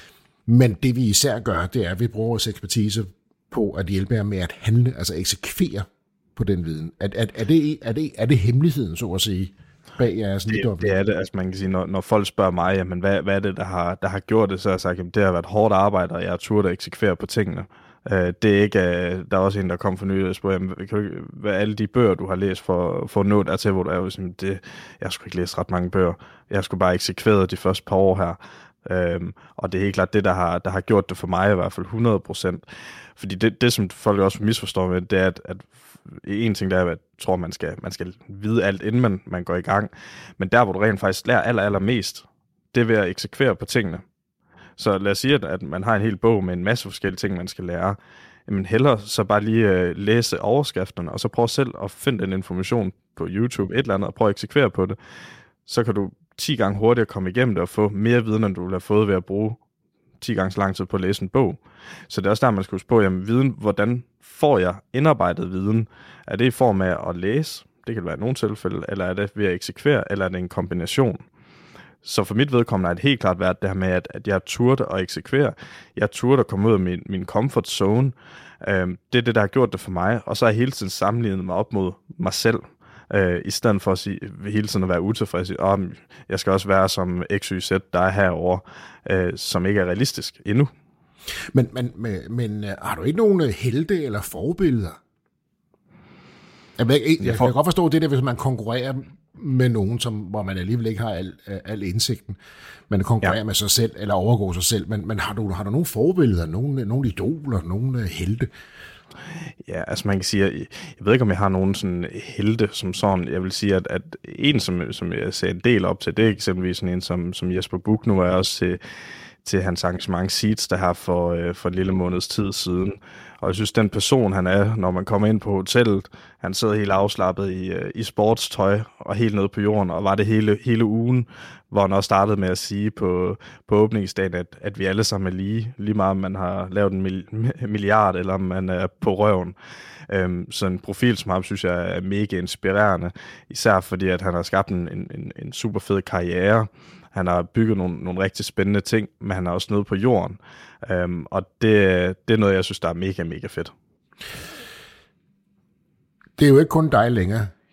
Men det vi især gør, det er, at vi bruger vores ekspertise på at hjælpe jer med at handle, altså eksekvere på den viden. Er, er, er, det, er, det, er det hemmeligheden, så at sige, bag jeres nidobling? Det er det, altså man kan sige, når, når folk spørger mig, jamen hvad, hvad er det, der har, der har gjort det, så har jeg sagt, jamen det har været hårdt arbejde, og jeg har turde at eksekvere på tingene. Uh, det er ikke, uh, der er også en, der kom for nylig og spurgte, jamen, kan du, hvad alle de bøger, du har læst for, for at nå dertil, hvor du er jo sådan, det, jeg skulle ikke læse ret mange bøger. Jeg skulle bare eksekvere de første par år her. Um, og det er helt klart det, der har, der har gjort det for mig i hvert fald hundrede procent. Fordi det, det som folk også misforstår med, det er, at, at en ting der er, at jeg tror, man skal, man skal vide alt, inden man, man går i gang. Men der, hvor du rent faktisk lærer aller, aller mest, det er ved at eksekvere på tingene. Så lad os sige, at, at man har en hel bog med en masse forskellige ting, man skal lære. Jamen hellere så bare lige uh, læse overskrifterne, og så prøv selv at finde den information på YouTube, et eller andet, og prøv at eksekvere på det. Så kan du ti gange hurtigere komme igennem det og få mere viden, end du ville have fået ved at bruge ti gange så lang tid på at læse en bog. Så det er også der, man skal huske på, jamen viden, hvordan får jeg indarbejdet viden? Er det i form af at læse? Det kan være i nogle tilfælde, eller er det ved at eksekvere, eller er det en kombination? Så for mit vedkommende er det helt klart været det her med, at, at jeg turde at eksekvere. Jeg turde at komme ud af min, min comfort zone. Øhm, det er det, der har gjort det for mig. Og så har jeg hele tiden sammenlignet mig op mod mig selv. Øh, I stedet for at sige, hele tiden at være utilfreds. Oh, jeg skal også være som X Y Z, der er herovre, øh, som ikke er realistisk endnu. Men, men, men, men har du ikke nogen helte eller forbilleder? Jeg, jeg, jeg, jeg kan godt forstå det der, hvis man konkurrerer med nogen, som, hvor man alligevel ikke har al, al indsigten. Man konkurrerer ja. med sig selv, eller overgår sig selv. Men, men har, du, har du nogle forbilleder, nogle, nogle idoler, nogle helte? Ja, altså man kan sige, jeg, jeg ved ikke, om jeg har nogen sådan helte som sådan. Jeg vil sige, at, at en, som, som jeg ser en del op til, det er eksempelvis sådan en, som, som Jesper Buch nu er også til, til hans arrangement Seeds, der her for, øh, for en lille måneds tid siden. Og jeg synes, den person, han er, når man kommer ind på hotellet, han sidder helt afslappet i, i sportstøj og helt nede på jorden, og var det hele, hele ugen, hvor han også startede med at sige på, på åbningsdagen, at, at vi alle sammen er lige, lige meget om man har lavet en milliard, eller om man er på røven. Øhm, så en profil som ham, synes jeg er mega inspirerende, især fordi, at han har skabt en, en, en super fed karriere. Han har bygget nogle, nogle rigtig spændende ting, men han er også nede på jorden. Øhm, og det, det er noget, jeg synes, der er mega, mega fedt. Det er jo ikke kun dig længere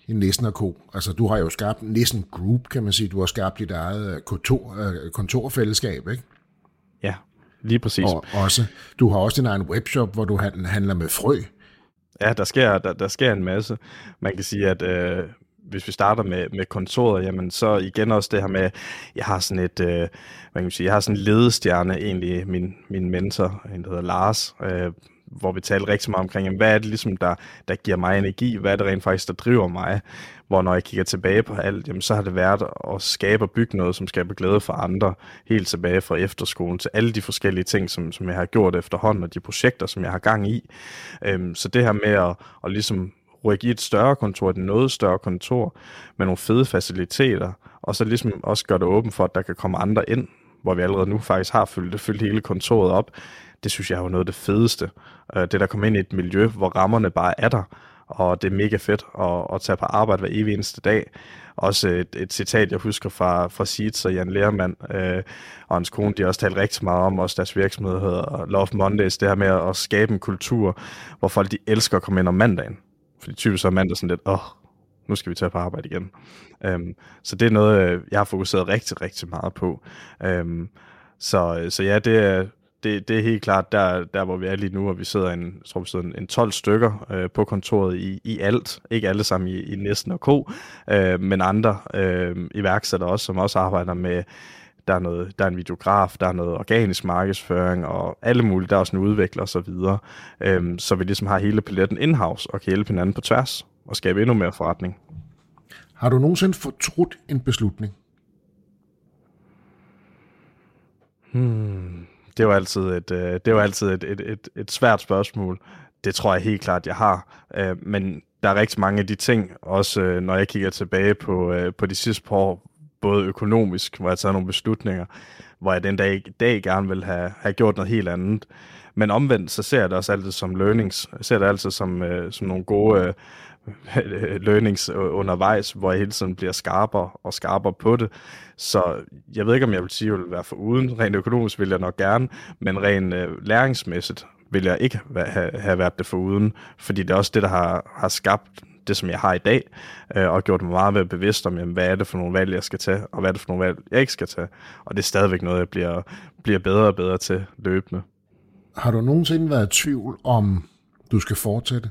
i Nissen og Co. Altså, du har jo skabt Nissen Group, kan man sige. Du har skabt dit eget kontor, kontorfællesskab, ikke? Ja, lige præcis. Og også, du har også din egen webshop, hvor du handler med frø. Ja, der sker, der, der sker en masse. Man kan sige, at øh, hvis vi starter med, med kontoret, jamen så igen også det her med, jeg har sådan et, øh, man kan sige, jeg har sådan en ledestjerne egentlig, min, min mentor, en der hedder Lars, øh, hvor vi taler rigtig meget omkring, jamen, hvad er det ligesom, der, der giver mig energi, hvad er det rent faktisk, der driver mig, hvor når jeg kigger tilbage på alt, jamen, så har det været at skabe og bygge noget, som skaber glæde for andre, helt tilbage fra efterskolen til alle de forskellige ting, som, som jeg har gjort efterhånden, og de projekter, som jeg har gang i. Øhm, så det her med at, at ligesom rykke i et større kontor, et noget større kontor, med nogle fede faciliteter, og så ligesom også gøre det åbent for, at der kan komme andre ind, hvor vi allerede nu faktisk har fyldt, fyldt hele kontoret op. Det synes jeg er jo noget af det fedeste. Det der kommer ind i et miljø, hvor rammerne bare er der, og det er mega fedt at, at tage på arbejde hver evig eneste dag. Også et, et citat, jeg husker fra, fra Seeds og Jan Lermand øh, og hans kone, de har også talt rigtig meget om, også deres virksomhed hedder Love Mondays, det her med at skabe en kultur, hvor folk de elsker at komme ind om mandagen. Fordi typisk så er mandag sådan lidt, åh, nu skal vi tage på arbejde igen. Um, så det er noget, jeg har fokuseret rigtig, rigtig meget på. Um, så, så ja, det er, det, det er helt klart der, der, hvor vi er lige nu, og vi sidder en, jeg tror, vi sidder en, en tolv stykker øh, på kontoret i, i alt. Ikke alle sammen i, i Nissen og Co., øh, men andre øh, iværksættere også, som også arbejder med, der er, noget, der er en videograf, der er noget organisk markedsføring, og alle mulige, der er også en udvikler og så videre. Øh, så vi ligesom har hele paletten in-house, og kan hjælpe hinanden på tværs, og skabe endnu mere forretning. Har du nogensinde fortrudt en beslutning? Hmm... Det var altid et, det var altid et, et, et, et svært spørgsmål. Det tror jeg helt klart, jeg har. Men der er rigtig mange af de ting, også når jeg kigger tilbage på, på de sidste par år, både økonomisk, hvor jeg har taget nogle beslutninger, hvor jeg den dag, dag gerne vil have, have gjort noget helt andet. Men omvendt, så ser jeg det også altid som learnings. Jeg ser det altid som, som nogle gode learnings undervejs, hvor jeg hele tiden bliver skarpere og skarpere på det. Så jeg ved ikke, om jeg vil sige, at jeg vil være foruden. Rent økonomisk vil jeg nok gerne, men rent øh, læringsmæssigt vil jeg ikke have, have været det foruden, fordi det er også det, der har, har skabt det, som jeg har i dag, øh, og gjort mig meget mere bevidst om, jamen, hvad er det for nogle valg, jeg skal tage, og hvad er det for nogle valg, jeg ikke skal tage. Og det er stadigvæk noget, jeg bliver, bliver bedre og bedre til løbende. Har du nogensinde været i tvivl om, du skal fortsætte?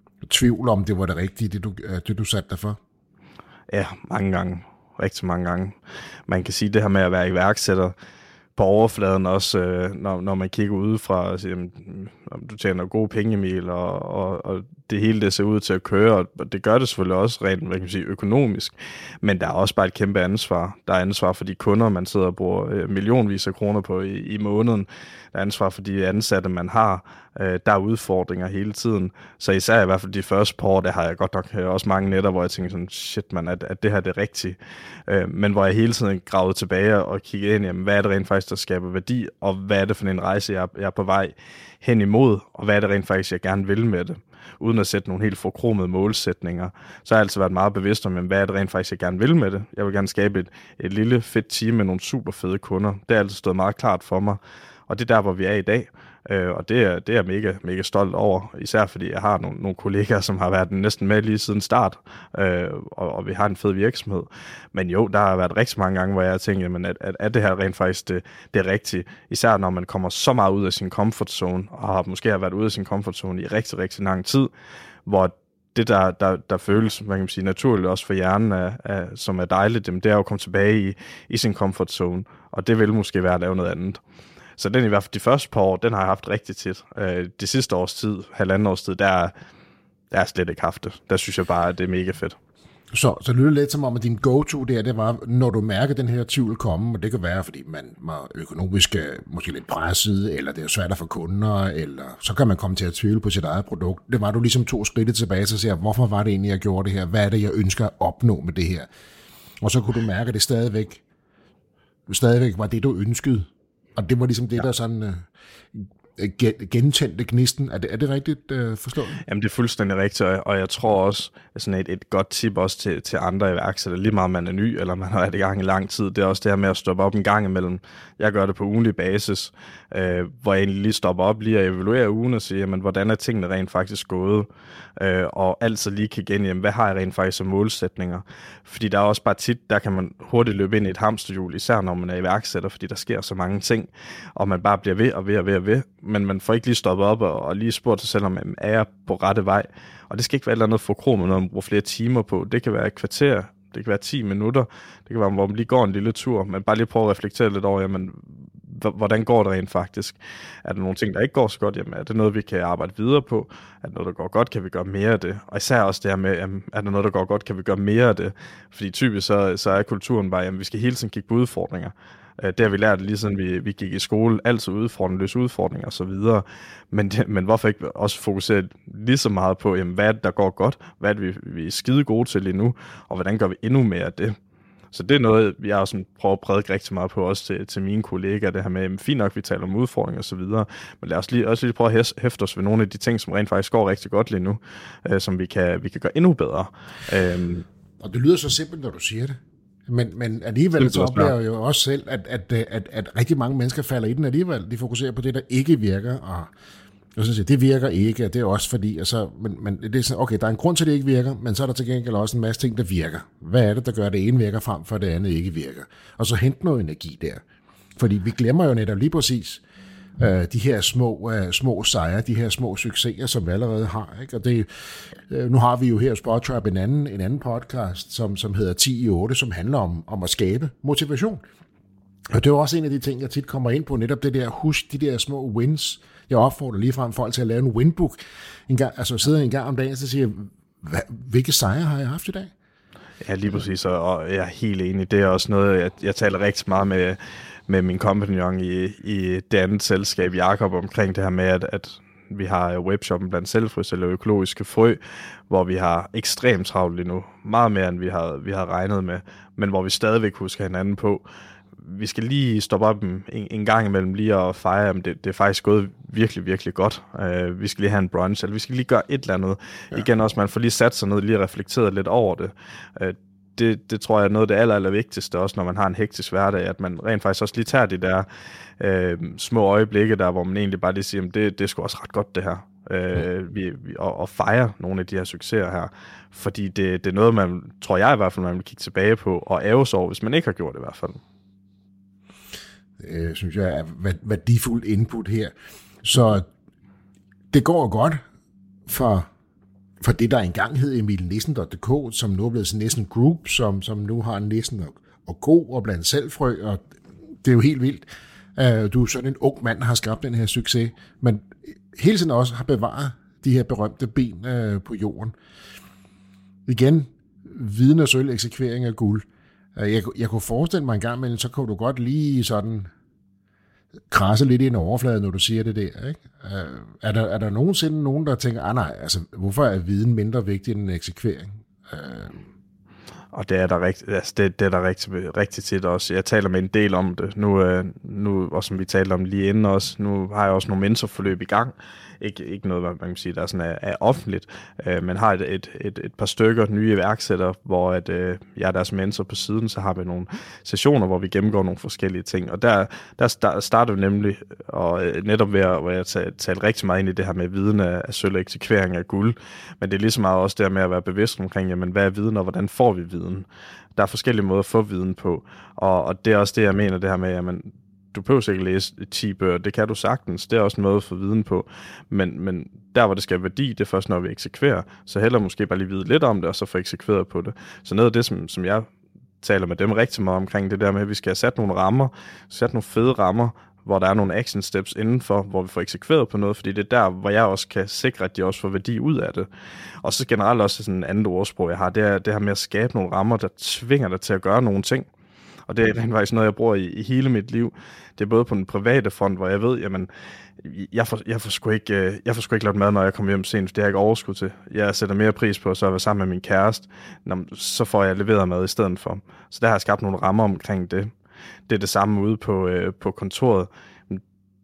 Tvivl om, det var det rigtige, det du, det du satte dig for? Ja, mange gange. Rigtig mange gange. Man kan sige det her med at være iværksætter på overfladen også, øh, når, når man kigger udefra og siger, jamen, du tjener gode penge, Emil, og, og, og det hele det ser ud til at køre, og det gør det selvfølgelig også rent, hvad kan man sige, økonomisk, men der er også bare et kæmpe ansvar. Der er ansvar for de kunder, man sidder og bruger øh, millionvis af kroner på i, i måneden. Der er ansvar for de ansatte, man har. Øh, der er udfordringer hele tiden. Så især i hvert fald de første par år, der har jeg godt nok øh, også mange nætter, hvor jeg tænker sådan, shit man, at, at det her det er rigtigt. Øh, men hvor jeg hele tiden gravet tilbage og kigget ind, jamen, hvad er det rent faktisk, der skaber værdi, og hvad er det for en rejse, jeg er, jeg er på vej hen imod, og hvad er det rent faktisk, jeg gerne vil med det, uden at sætte nogle helt forkromede målsætninger. Så har jeg altid været meget bevidst om, hvad er det rent faktisk, jeg gerne vil med det. Jeg vil gerne skabe et, et lille fedt team med nogle super fede kunder. Det har altid stået meget klart for mig, og det er der, hvor vi er i dag. Øh, og det er, det er jeg mega, mega stolt over, især fordi jeg har nogle, nogle kollegaer, som har været næsten med lige siden start, øh, og, og vi har en fed virksomhed. Men jo, der har været rigtig mange gange, hvor jeg har tænkt, jamen, at, at, at det her rent faktisk det, det er rigtigt, især når man kommer så meget ud af sin comfort zone, og har måske har været ude af sin comfort zone i rigtig, rigtig lang tid, hvor det, der, der, der føles, man kan sige, naturligt også for hjernen, er, er, som er dejligt, det er jo at komme tilbage i, i sin comfort zone, og det vil måske være at lave noget andet. Så den i hvert fald de første par år, den har jeg haft rigtig tit. De sidste års tid, halvanden års tid, der, der er slet ikke haft det. Der synes jeg bare, at det er mega fedt. Så, så lyder det lidt som om, at din go-to der, det var, når du mærker den her tvivl komme, og det kan være, fordi man var økonomisk måske lidt presset, eller det er svært at få kunder, eller så kan man komme til at tvivle på sit eget produkt. Det var du ligesom to skridt tilbage, så siger, hvorfor var det egentlig, jeg gjorde det her? Hvad er det, jeg ønsker at opnå med det her? Og så kunne du mærke, at det stadigvæk, stadigvæk var det, du ønskede. Og det var ligesom det, ja. der sådan, gentændte gnisten. Er det, er det rigtigt øh, forstået? Jamen, det er fuldstændig rigtigt, og jeg tror også, sådan et, et godt tip også til, til andre iværksættere, lige meget man er ny, eller man har været i gang i lang tid, det er også det her med at stoppe op en gang imellem. Jeg gør det på ugenlig basis, øh, hvor jeg egentlig lige stopper op, lige at evaluere ugen og sige, jamen, hvordan er tingene rent faktisk gået, øh, og altid lige kigge ind, jamen, hvad har jeg rent faktisk som målsætninger? Fordi der er også bare tit, der kan man hurtigt løbe ind i et hamsterhjul, især når man er iværksætter, fordi der sker så mange ting, og man bare bliver ved og ved og ved og ved, men man får ikke lige stoppet op og, og lige spurgt sig selv, om man er på rette vej. Og det skal ikke være et eller andet forkromet, når man bruger flere timer på. Det kan være et kvarter, det kan være ti minutter, det kan være, hvor man lige går en lille tur, men bare lige prøve at reflektere lidt over, jamen, hvordan går det rent faktisk? Er der nogle ting, der ikke går så godt? Jamen, er det noget, vi kan arbejde videre på? Er det noget, der går godt? Kan vi gøre mere af det? Og især også det her med, jamen, er der noget, der går godt? Kan vi gøre mere af det? Fordi typisk så, så er kulturen bare, jamen, vi skal hele tiden kigge på udfordringer. Det har vi lært lige siden vi, vi gik i skole, altid udfordringer, løse udfordringer og så videre. Men, men hvorfor ikke også fokusere lige så meget på, jamen, hvad er det, der går godt? Hvad er det, vi, vi er skide gode til lige nu? Og hvordan gør vi endnu mere af det? Så det er noget, jeg også prøver at prædike rigtig meget på, også til, til mine kollegaer, det her med, jamen, fint nok, vi taler om udfordringer og så videre, men lad os lige, også lige prøve at hæfte os ved nogle af de ting, som rent faktisk går rigtig godt lige nu, øh, som vi kan, vi kan gøre endnu bedre. Øhm. Og det lyder så simpelt, når du siger det. Men, men alligevel så oplever jeg jo også selv, at, at, at, at rigtig mange mennesker falder i den alligevel. De fokuserer på det, der ikke virker, og jeg synes, det virker ikke, og det er også fordi, altså, men, men det er sådan, okay, der er en grund til, at det ikke virker, men så er der til gengæld også en masse ting, der virker. Hvad er det, der gør, at det ene virker frem for, at det andet ikke virker? Og så hente noget energi der. Fordi vi glemmer jo netop lige præcis øh, de her små, øh, små sejre, de her små succeser, som vi allerede har. Ikke? Og det, øh, nu har vi jo her hos PodTribe en anden, en anden podcast, som, som hedder ti i otte, som handler om, om at skabe motivation. Og det er også en af de ting, jeg tit kommer ind på, netop det der, husk de der små wins. Jeg opfordrer lige frem folk til at lave en winbook. En gang, altså sidder en gang om dagen, så siger jeg, hvilke sejre har jeg haft i dag? Ja, lige præcis, og jeg er helt enig. Det er også noget, jeg, jeg taler rigtig meget med, med min kompagnon i, i det andet selskab, Jakob, omkring det her med, at, at vi har webshoppen blandt selvfrys eller økologiske frø, hvor vi har ekstremt travlt lige nu. Meget mere, end vi har, vi har regnet med, men hvor vi stadigvæk husker hinanden på. Vi skal lige stoppe op en, en gang imellem lige og fejre, om det, det er faktisk gået virkelig, virkelig godt. Uh, vi skal lige have en brunch, eller vi skal lige gøre et eller andet. Ja. Igen også, man får lige sat sig ned, lige reflekteret lidt over det. Uh, det. Det tror jeg er noget af det aller, aller vigtigste, også når man har en hektisk hverdag, at man rent faktisk også lige tager de der uh, små øjeblikke der, hvor man egentlig bare lige siger, at det, det er sgu også ret godt det her. Uh, ja. vi, vi, og, og fejre nogle af de her succeser her. Fordi det, det er noget, man, tror jeg i hvert fald, man vil kigge tilbage på, og ære sig over, hvis man ikke har gjort det i hvert fald. Øh, synes jeg er værdifuldt input her. Så det går godt for, for det, der engang hed Emil Nissen punktum d k, som nu er blevet til Nissen Group, som, som nu har Nissen og, og Go og blandt selvfrø, og det er jo helt vildt. Uh, du er sådan en ung mand, der har skabt den her succes, men hele tiden også har bevaret de her berømte ben uh, på jorden. Igen, viden og sølv, eksekvering af guld. Jeg, jeg kunne forestille mig en gang, men så kunne du godt lige sådan krasse lidt i en overflade, når du siger det der. Ikke? Er, der, er der nogensinde nogen, der tænker, ah nej, altså, hvorfor er viden mindre vigtig end en eksekvering? Og det er der rigtig, altså det, det er der rigtig, rigtig tit også. Jeg taler med en del om det nu, nu og som vi talte om lige inden også. Nu har jeg også nogle mentorforløb i gang. Ikke, ikke noget, man kan sige, der er, sådan, er, er offentligt, øh, men har et, et, et, et par stykker nye iværksættere, hvor at, øh, jeg er deres mentor på siden, så har vi nogle sessioner, hvor vi gennemgår nogle forskellige ting. Og der, der starter vi nemlig, og netop ved at, hvor jeg talte rigtig meget ind i det her med viden af, af sølv og eksekvering af guld, men det er lige så meget også der med at være bevidst omkring, jamen, hvad er viden, og hvordan får vi viden? Der er forskellige måder at få viden på, og, og det er også det, jeg mener, det her med, jamen, du behøver ikke læse ti bøger, det kan du sagtens, det er også en måde at få viden på, men, men der, hvor det skal have værdi, det er først, når vi eksekverer, så heller måske bare lige vide lidt om det, og så få eksekveret på det. Så noget af det, som, som jeg taler med dem rigtig meget omkring, det der med, at vi skal have sat nogle rammer, sat nogle fede rammer, hvor der er nogle action steps indenfor, hvor vi får eksekveret på noget, fordi det er der, hvor jeg også kan sikre, at de også får værdi ud af det. Og så generelt også sådan en andet ordsprog, jeg har, det er det her med at skabe nogle rammer, der tvinger dig til at gøre nogle ting. Og det er faktisk noget, jeg bruger i, i hele mit liv. Det er både på den private front, hvor jeg ved, jamen, jeg får, jeg får sgu ikke, jeg får sgu ikke lavet mad, når jeg kommer hjem sent, for det har jeg ikke overskud til. Jeg sætter mere pris på, så at være sammen med min kæreste, så får jeg leveret mad i stedet for. Så der har jeg skabt nogle rammer omkring det. Det er det samme ude på, øh, på kontoret.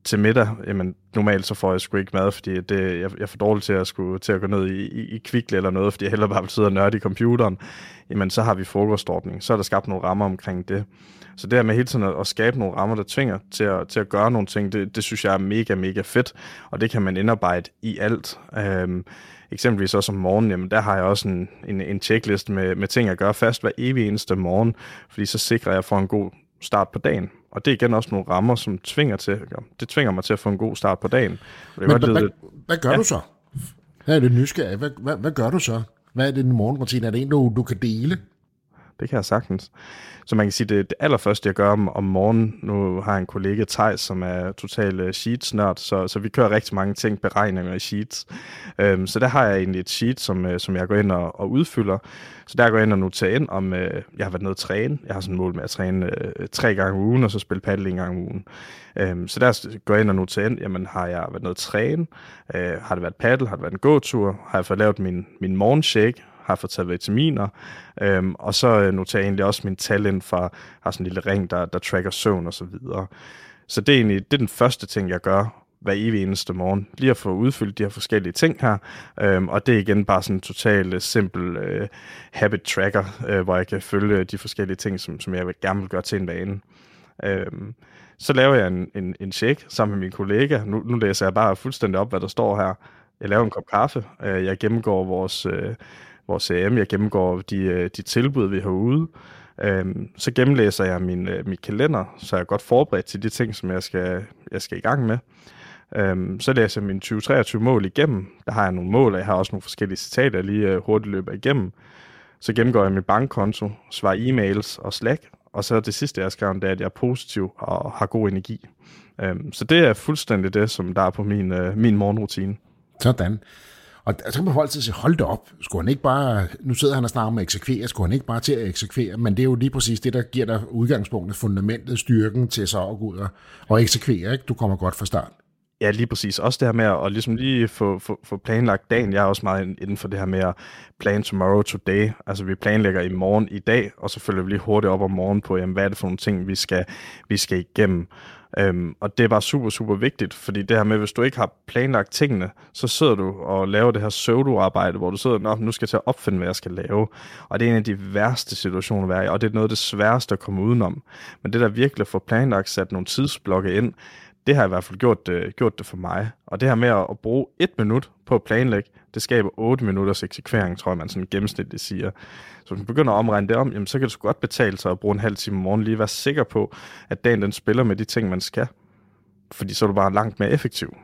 til middag, jamen normalt så får jeg sgu ikke mad, fordi det, jeg, jeg er for dårlig til at, skulle, til at gå ned i, i, i Kvickly eller noget, fordi jeg hellere bare vil sidde og nørde i computeren. Jamen så har vi frokostordning, så er der skabt nogle rammer omkring det. Så det her med hele tiden at, at skabe nogle rammer, der tvinger til at, til at gøre nogle ting, det, det synes jeg er mega, mega fedt, og det kan man indarbejde i alt. Øhm, Eksempelvis også om morgenen, jamen der har jeg også en, en, en checkliste med, med ting, jeg gør fast hver evig eneste morgen, fordi så sikrer jeg for en god start på dagen. Og det er igen også nogle rammer, som tvinger til, det tvinger mig til at få en god start på dagen. Men hvad, hvad, hvad gør ja. du så? Hvad er det nysgerrige? Hvad, hvad, hvad gør du så? Hvad er det din morgenrutine? Er det en, du, du kan dele? Det kan jeg sagtens. Så man kan sige, det, det allerførste, jeg gør om, om morgenen, nu har jeg en kollega, Theis, som er total uh, sheets-nørd, så, så vi kører rigtig mange ting, beregninger i sheets. Um, så der har jeg egentlig et sheet, som, uh, som jeg går ind og, og udfylder. Så der går jeg ind og noterer ind, om uh, jeg har været nede at træne. Jeg har sådan et mål med at træne uh, tre gange om ugen, og så spille paddle en gang om ugen. Um, så der går jeg ind og noterer ind, jamen har jeg været nede at træne? Uh, har det været paddle? Har det været en gåtur? Har jeg fået lavet min, min morgenshake? Har fået taget vitaminer, øhm, og så noterer jeg egentlig også min tal ind for, har sådan en lille ring, der, der tracker søvn og så videre. Så det er egentlig det er den første ting, jeg gør hver evig eneste morgen. Lige at få udfyldt de her forskellige ting her, øhm, og det er igen bare sådan en total simpel øh, habit tracker, øh, hvor jeg kan følge de forskellige ting, som, som jeg gerne vil gøre til en vane. Øhm, så laver jeg en, en, en check sammen med min kollega. Nu, nu læser jeg bare fuldstændig op, hvad der står her. Jeg laver en kop kaffe. Øh, jeg gennemgår vores... Øh, vores C M, jeg gennemgår de, de tilbud, vi har ude. Øhm, så gennemlæser jeg min, min kalender, så jeg er godt forberedt til de ting, som jeg skal, jeg skal i gang med. Øhm, så læser jeg mine tyve treogtyve mål igennem. Der har jeg nogle mål, og jeg har også nogle forskellige citater, jeg lige hurtigt løber igennem. Så gennemgår jeg min bankkonto, svarer e-mails og Slack, og så det sidste, jeg skrev, det er, at jeg er positiv og har god energi. Øhm, så det er fuldstændig det, som der er på min, min morgenrutine. Sådan. Og så kan man folk til at sige, hold det op, skulle han ikke bare, nu sidder han og snakker om at eksekvere, skulle han ikke bare til at eksekvere, men det er jo lige præcis det, der giver dig udgangspunktet, fundamentet, styrken til så at gå ud og, og eksekvere, ikke? Du kommer godt fra start. Ja, lige præcis. Også det her med at ligesom lige få, få, få planlagt dagen. Jeg er også meget inden for det her med at plan tomorrow today. Altså vi planlægger i morgen i dag, og så følger vi lige hurtigt op om morgenen på, jamen, hvad er det for nogle ting, vi skal, vi skal igennem. Um, og det er bare super, super vigtigt, fordi det her med, hvis du ikke har planlagt tingene, så sidder du og laver det her pseudo-arbejde, hvor du sidder, nå, nu skal jeg til at opfinde, hvad jeg skal lave. Og det er en af de værste situationer at være i, og det er noget af det sværeste at komme udenom. Men det der virkelig får planlagt, sat nogle tidsblokke ind, det har i hvert fald gjort det, gjort det for mig. Og det her med at bruge et minut på at planlægge, det skaber otte minutters eksekvering, tror jeg, man sådan gennemsnitligt siger. Så hvis man begynder at omregne det om, jamen, så kan det sgu godt betale sig at bruge en halv time om morgenen, lige være sikker på, at dagen den spiller med de ting, man skal. Fordi så er du bare langt mere effektiv.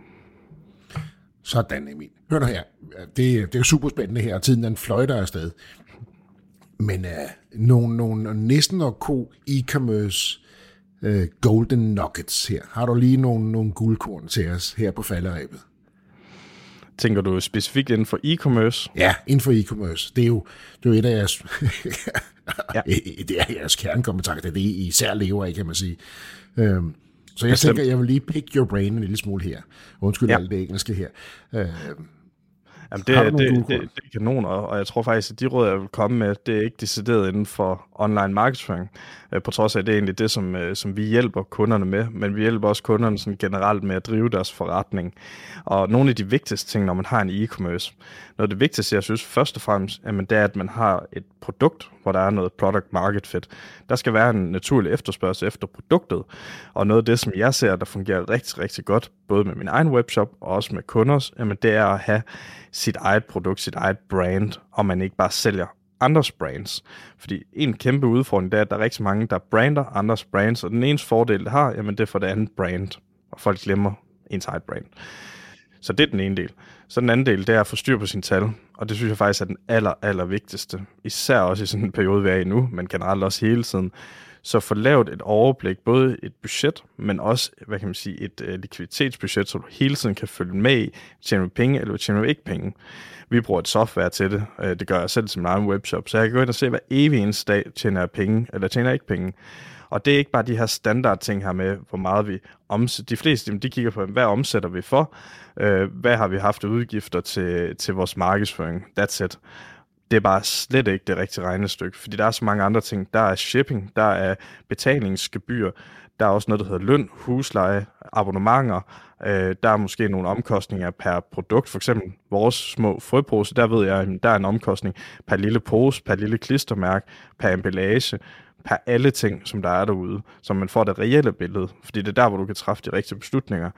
Sådan, Emil. Hør nu her. Det, det er jo super spændende her, og tiden den fløjter afsted. Men uh, nogle, nogle næsten og ko e-commerce uh, golden nuggets her. Har du lige nogle, nogle guldkorn til os her på falderebet? Tænker du specifikt inden for e-commerce? Ja, inden for e-commerce. Det er jo, det er jo et af jeres, ja. det er jeres kernekompetencer, det er det, I især lever af, kan man sige. Øhm, så jeg Bestemt. tænker, jeg vil lige pick your brain en lille smule her. Undskyld ja. alt det engelske her. Øhm, Jamen det, det, det, det er kanon, og jeg tror faktisk, at de råd, jeg vil komme med, det er ikke decideret inden for online marketing, på trods af, at det er egentlig det, som, som vi hjælper kunderne med, men vi hjælper også kunderne sådan generelt med at drive deres forretning. Og nogle af de vigtigste ting, når man har en e-commerce, noget af det vigtigste, jeg synes først og fremmest, jamen, det er, at man har et produkt, hvor der er noget product market fit. Der skal være en naturlig efterspørgsel efter produktet, og noget af det, som jeg ser, der fungerer rigtig, rigtig godt, både med min egen webshop og også med kunders, jamen, det er at have sit eget produkt, sit eget brand, og man ikke bare sælger andres brands. Fordi en kæmpe udfordring, det er, at der er rigtig mange, der brander andres brands, og den eneste fordel, det har, jamen det er for det andet brand, og folk glemmer ens eget brand. Så det er den ene del. Så den anden del, det er at få styr på sine tal, og det synes jeg faktisk er den aller, aller vigtigste. Især også i sådan en periode, vi er i nu, men generelt også hele tiden. Så få lavet et overblik, både et budget, men også, hvad kan man sige, et uh, likviditetsbudget, så du hele tiden kan følge med i, tjener vi penge, eller tjener vi ikke penge. Vi bruger et software til det, uh, det gør jeg selv til min egen webshop, så jeg kan gå ind og se, hver evig eneste dag tjener jeg penge, eller tjener jeg ikke penge. Og det er ikke bare de her standard ting her med, hvor meget vi omsætter. De fleste, de kigger på, hvad omsætter vi for? Uh, hvad har vi haft udgifter til, til vores markedsføring? That's it. Det er bare slet ikke det rigtige regnestykke, fordi der er så mange andre ting. Der er shipping, der er betalingsgebyr, Der er også noget, der hedder løn, husleje, abonnementer. Øh, der er måske nogle omkostninger per produkt. For eksempel vores små frøpose, der ved jeg, at der er en omkostning per lille pose, per lille klistermærke, per emballage, per alle ting, som der er derude, så man får det reelle billede. Fordi det er der, hvor du kan træffe de rigtige beslutninger.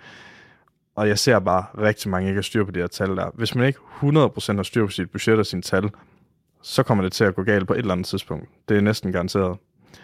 Og jeg ser bare rigtig mange ikke har styr på de her tal der. Hvis man ikke hundrede procent har styr på sit budget og sine tal, så kommer det til at gå galt på et eller andet tidspunkt. Det er næsten garanteret.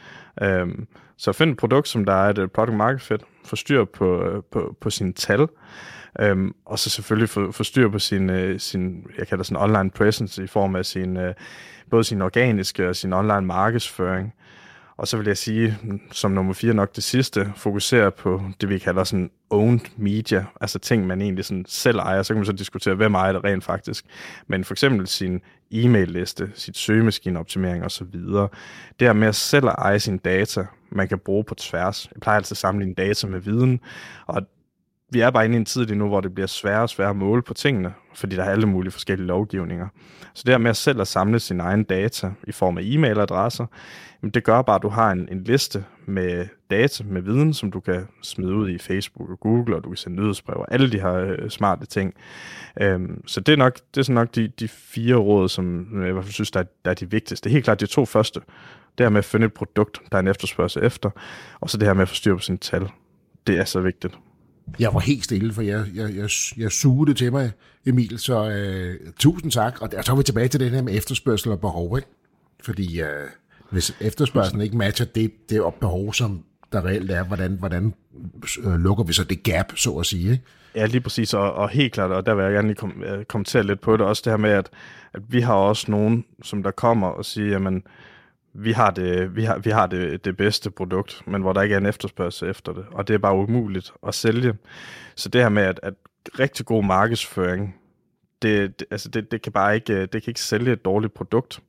Øhm, så find et produkt, som der er et product market fit, få styr på, på, på sine tal, øhm, og så selvfølgelig få, få styr på sin, sin, jeg kalder sådan online presence i form af sin, både sin organiske og sin online markedsføring. Og så vil jeg sige, som nummer fire nok det sidste, fokusere på det, vi kalder sådan owned media, altså ting, man egentlig sådan selv ejer. Så kan man så diskutere, hvem ejer det rent faktisk. Men for eksempel sin e-mail-liste, sit søgemaskineoptimering osv. Det her med at selv eje sine data, man kan bruge på tværs. Jeg plejer altid at sammenligne data med viden, og vi er bare inde i en tid lige nu, hvor det bliver sværere og sværere at måle på tingene, fordi der er alle mulige forskellige lovgivninger. Så det her med at selv at samle sine egne data i form af e-mailadresser, det gør bare, at du har en, en liste med data, med viden, som du kan smide ud i Facebook og Google, og du kan sende nyhedsbrev og alle de her øh, smarte ting. Øhm, så det er nok, det er sådan nok de, de fire råd, som jeg i hvert fald synes, der er, der er de vigtigste. Helt klart de to første. Det her med at finde et produkt, der er en efterspørgsel efter, og så det her med at få styr på sine tal. Det er så vigtigt. Jeg var helt stille, for jeg, jeg, jeg, jeg sugede det til mig, Emil, så øh, tusind tak. Og så er vi tilbage til det her med efterspørgsel og behov, ikke? Fordi øh, hvis efterspørgselen ikke matcher det, det behov, som der reelt er, hvordan, hvordan øh, lukker vi så det gap, så at sige, ikke? Ja, lige præcis, og, og helt klart, og der vil jeg gerne lige kom, kommentere lidt på det, også det her med, at, at vi har også nogen, som der kommer og siger, jamen, vi har, det, vi har, vi har det, det bedste produkt, men hvor der ikke er en efterspørgsel efter det, og det er bare umuligt at sælge. Så det her med, at, at rigtig god markedsføring, det, det, altså det, det, kan bare ikke, det kan ikke sælge et dårligt produkt.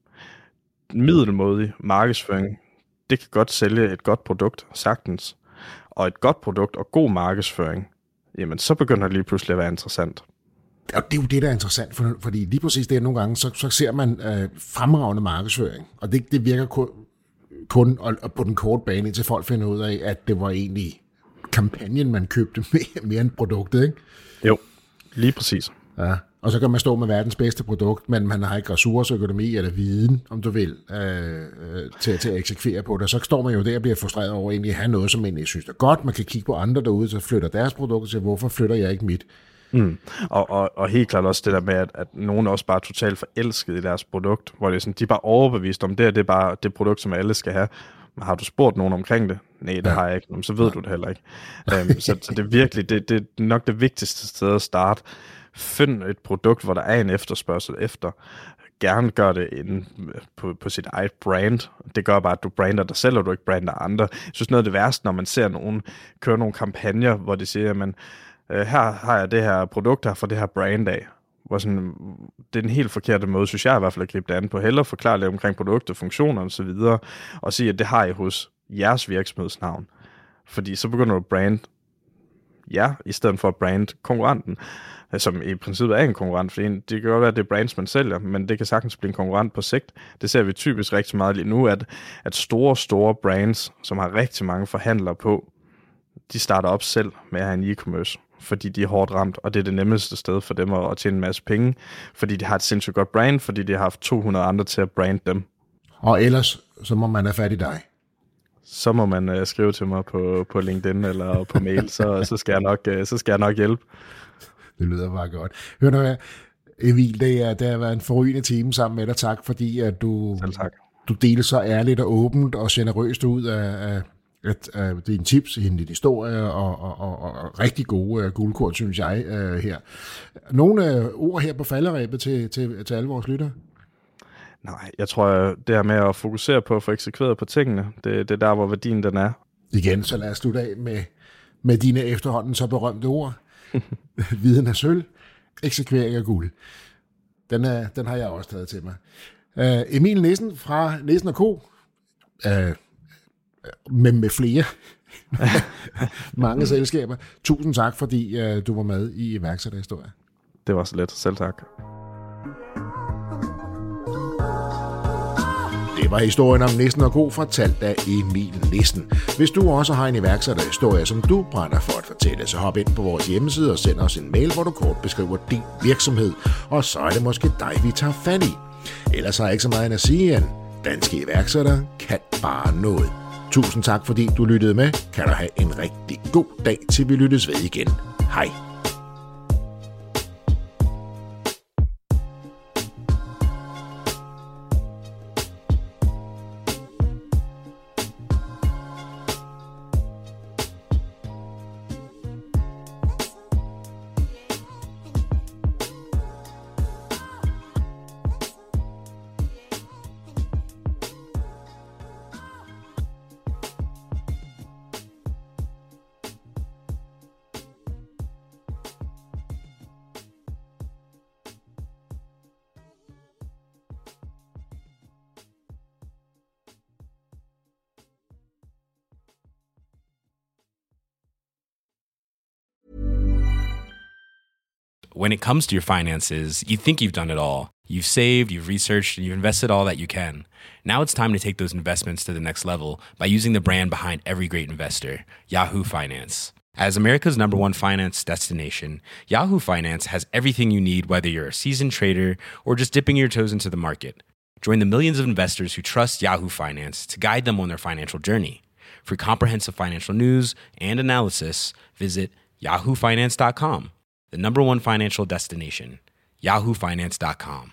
Middelmådig markedsføring, det kan godt sælge et godt produkt, sagtens. Og et godt produkt og god markedsføring, jamen så begynder det lige pludselig at være interessant. Og det er jo det, der er interessant, for, fordi lige præcis det nogle gange, så, så ser man øh, fremragende markedsføring, og det, det virker kun, kun og, og på den korte bane, indtil folk finder ud af, at det var egentlig kampagnen, man købte mere, mere end produktet, ikke? Jo, lige præcis. Ja. Og så kan man stå med verdens bedste produkt, men man har ikke ressourcer, økonomi eller viden, om du vil, øh, øh, til, til at eksekvere på det. Så står man jo der og bliver frustreret over egentlig at have noget, som man egentlig synes er godt. Man kan kigge på andre derude, så flytter deres produkter til, hvorfor flytter jeg ikke mit? Mm. Og, og, og helt klart også det der med, at, at nogen er også bare totalt forelsket i deres produkt, hvor det er sådan, de er bare overbevist om det, at det er bare det produkt, som alle skal have. Men har du spurgt nogen omkring det? Nej, det ja. har jeg ikke. Så ved ja. du det heller ikke. um, så, så det er virkelig, det, det er nok det vigtigste sted at starte. Find et produkt, hvor der er en efterspørgsel efter. Gerne gør det inde på, på sit eget brand. Det gør bare, at du brander dig selv, og du ikke brander andre. Jeg synes noget af det værste, når man ser nogen køre nogle kampagner, hvor de siger, at her har jeg det her produkt her fra det her brand af. Hvor sådan, det er en helt forkerte måde, synes jeg i hvert fald at gribe det an på. Hellere forklare lidt omkring produkter, funktioner og så videre, og sige, at det har I hos jeres virksomhedsnavn. Fordi så begynder du at brand ja, i stedet for at brand konkurrenten, som i princippet er en konkurrent, fordi det kan godt være, at det er brands, man sælger, men det kan sagtens blive en konkurrent på sigt. Det ser vi typisk rigtig meget lige nu, at, at store, store brands, som har rigtig mange forhandlere på, de starter op selv med at have en e-commerce, fordi de er hårdt ramt, og det er det nemmeste sted for dem at tjene en masse penge, fordi de har et sindssygt godt brand, fordi de har haft to hundrede andre til at brande dem. Og ellers, så må man have fat i dig. Så må man uh, skrive til mig på, på LinkedIn eller på mail, så, så, skal jeg nok, uh, så skal jeg nok hjælpe. Det lyder bare godt. Hør nu, Emil, det, er, det har været en forrygende time sammen med dig. Tak, fordi at du, du deler så ærligt og åbent og generøst ud af, af, af dine tips, din historie og, og, og, og rigtig gode uh, guldkort, synes jeg, uh, her. Nogle uh, ord her på falderæbet til, til, til alle vores lyttere? Nej, jeg tror, det her med at fokusere på at få eksekveret på tingene, det, det er der, hvor værdien den er. Igen, så lad os slutte af med, med dine efterhånden så berømte ord. Viden er sølv, eksekvering er guld. Den, er, den har jeg også taget til mig. Uh, Emil Nissen fra Nissen og Co. Uh, med, med flere. Mange selskaber. Tusind tak, fordi uh, du var med i iværksætterhistorie. Det var så let. Selv tak. Det var historien om Nissen og Co. fortalt af Emil Nissen. Hvis du også har en iværksætterhistorie, som du brænder for at fortælle, så hop ind på vores hjemmeside og send os en mail, hvor du kort beskriver din virksomhed, og så er det måske dig, vi tager fat i. Ellers har jeg ikke så meget at sige, end danske iværksættere kan bare noget. Tusind tak, fordi du lyttede med. Kan du have en rigtig god dag, til vi lyttes ved igen. Hej. When it comes to your finances, you think you've done it all. You've saved, you've researched, and you've invested all that you can. Now it's time to take those investments to the next level by using the brand behind every great investor, Yahoo Finance. As America's number one finance destination, Yahoo Finance has everything you need, whether you're a seasoned trader or just dipping your toes into the market. Join the millions of investors who trust Yahoo Finance to guide them on their financial journey. For comprehensive financial news and analysis, visit yahoo finance dot com. The number one financial destination, yahoo finance dot com.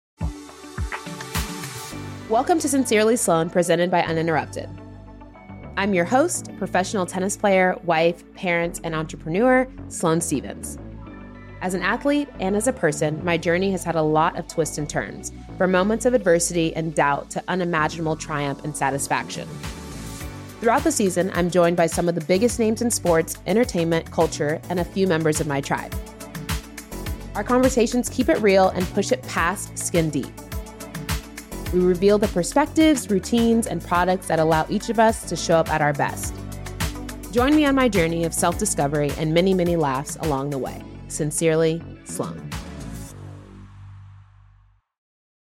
Welcome to Sincerely Sloan, presented by Uninterrupted. I'm your host, professional tennis player, wife, parent, and entrepreneur, Sloane Stevens. As an athlete and as a person, my journey has had a lot of twists and turns, from moments of adversity and doubt to unimaginable triumph and satisfaction. Throughout the season, I'm joined by some of the biggest names in sports, entertainment, culture, and a few members of my tribe. Our conversations keep it real and push it past skin deep. We reveal the perspectives, routines, and products that allow each of us to show up at our best. Join me on my journey of self-discovery and many, many laughs along the way. Sincerely, Sloane.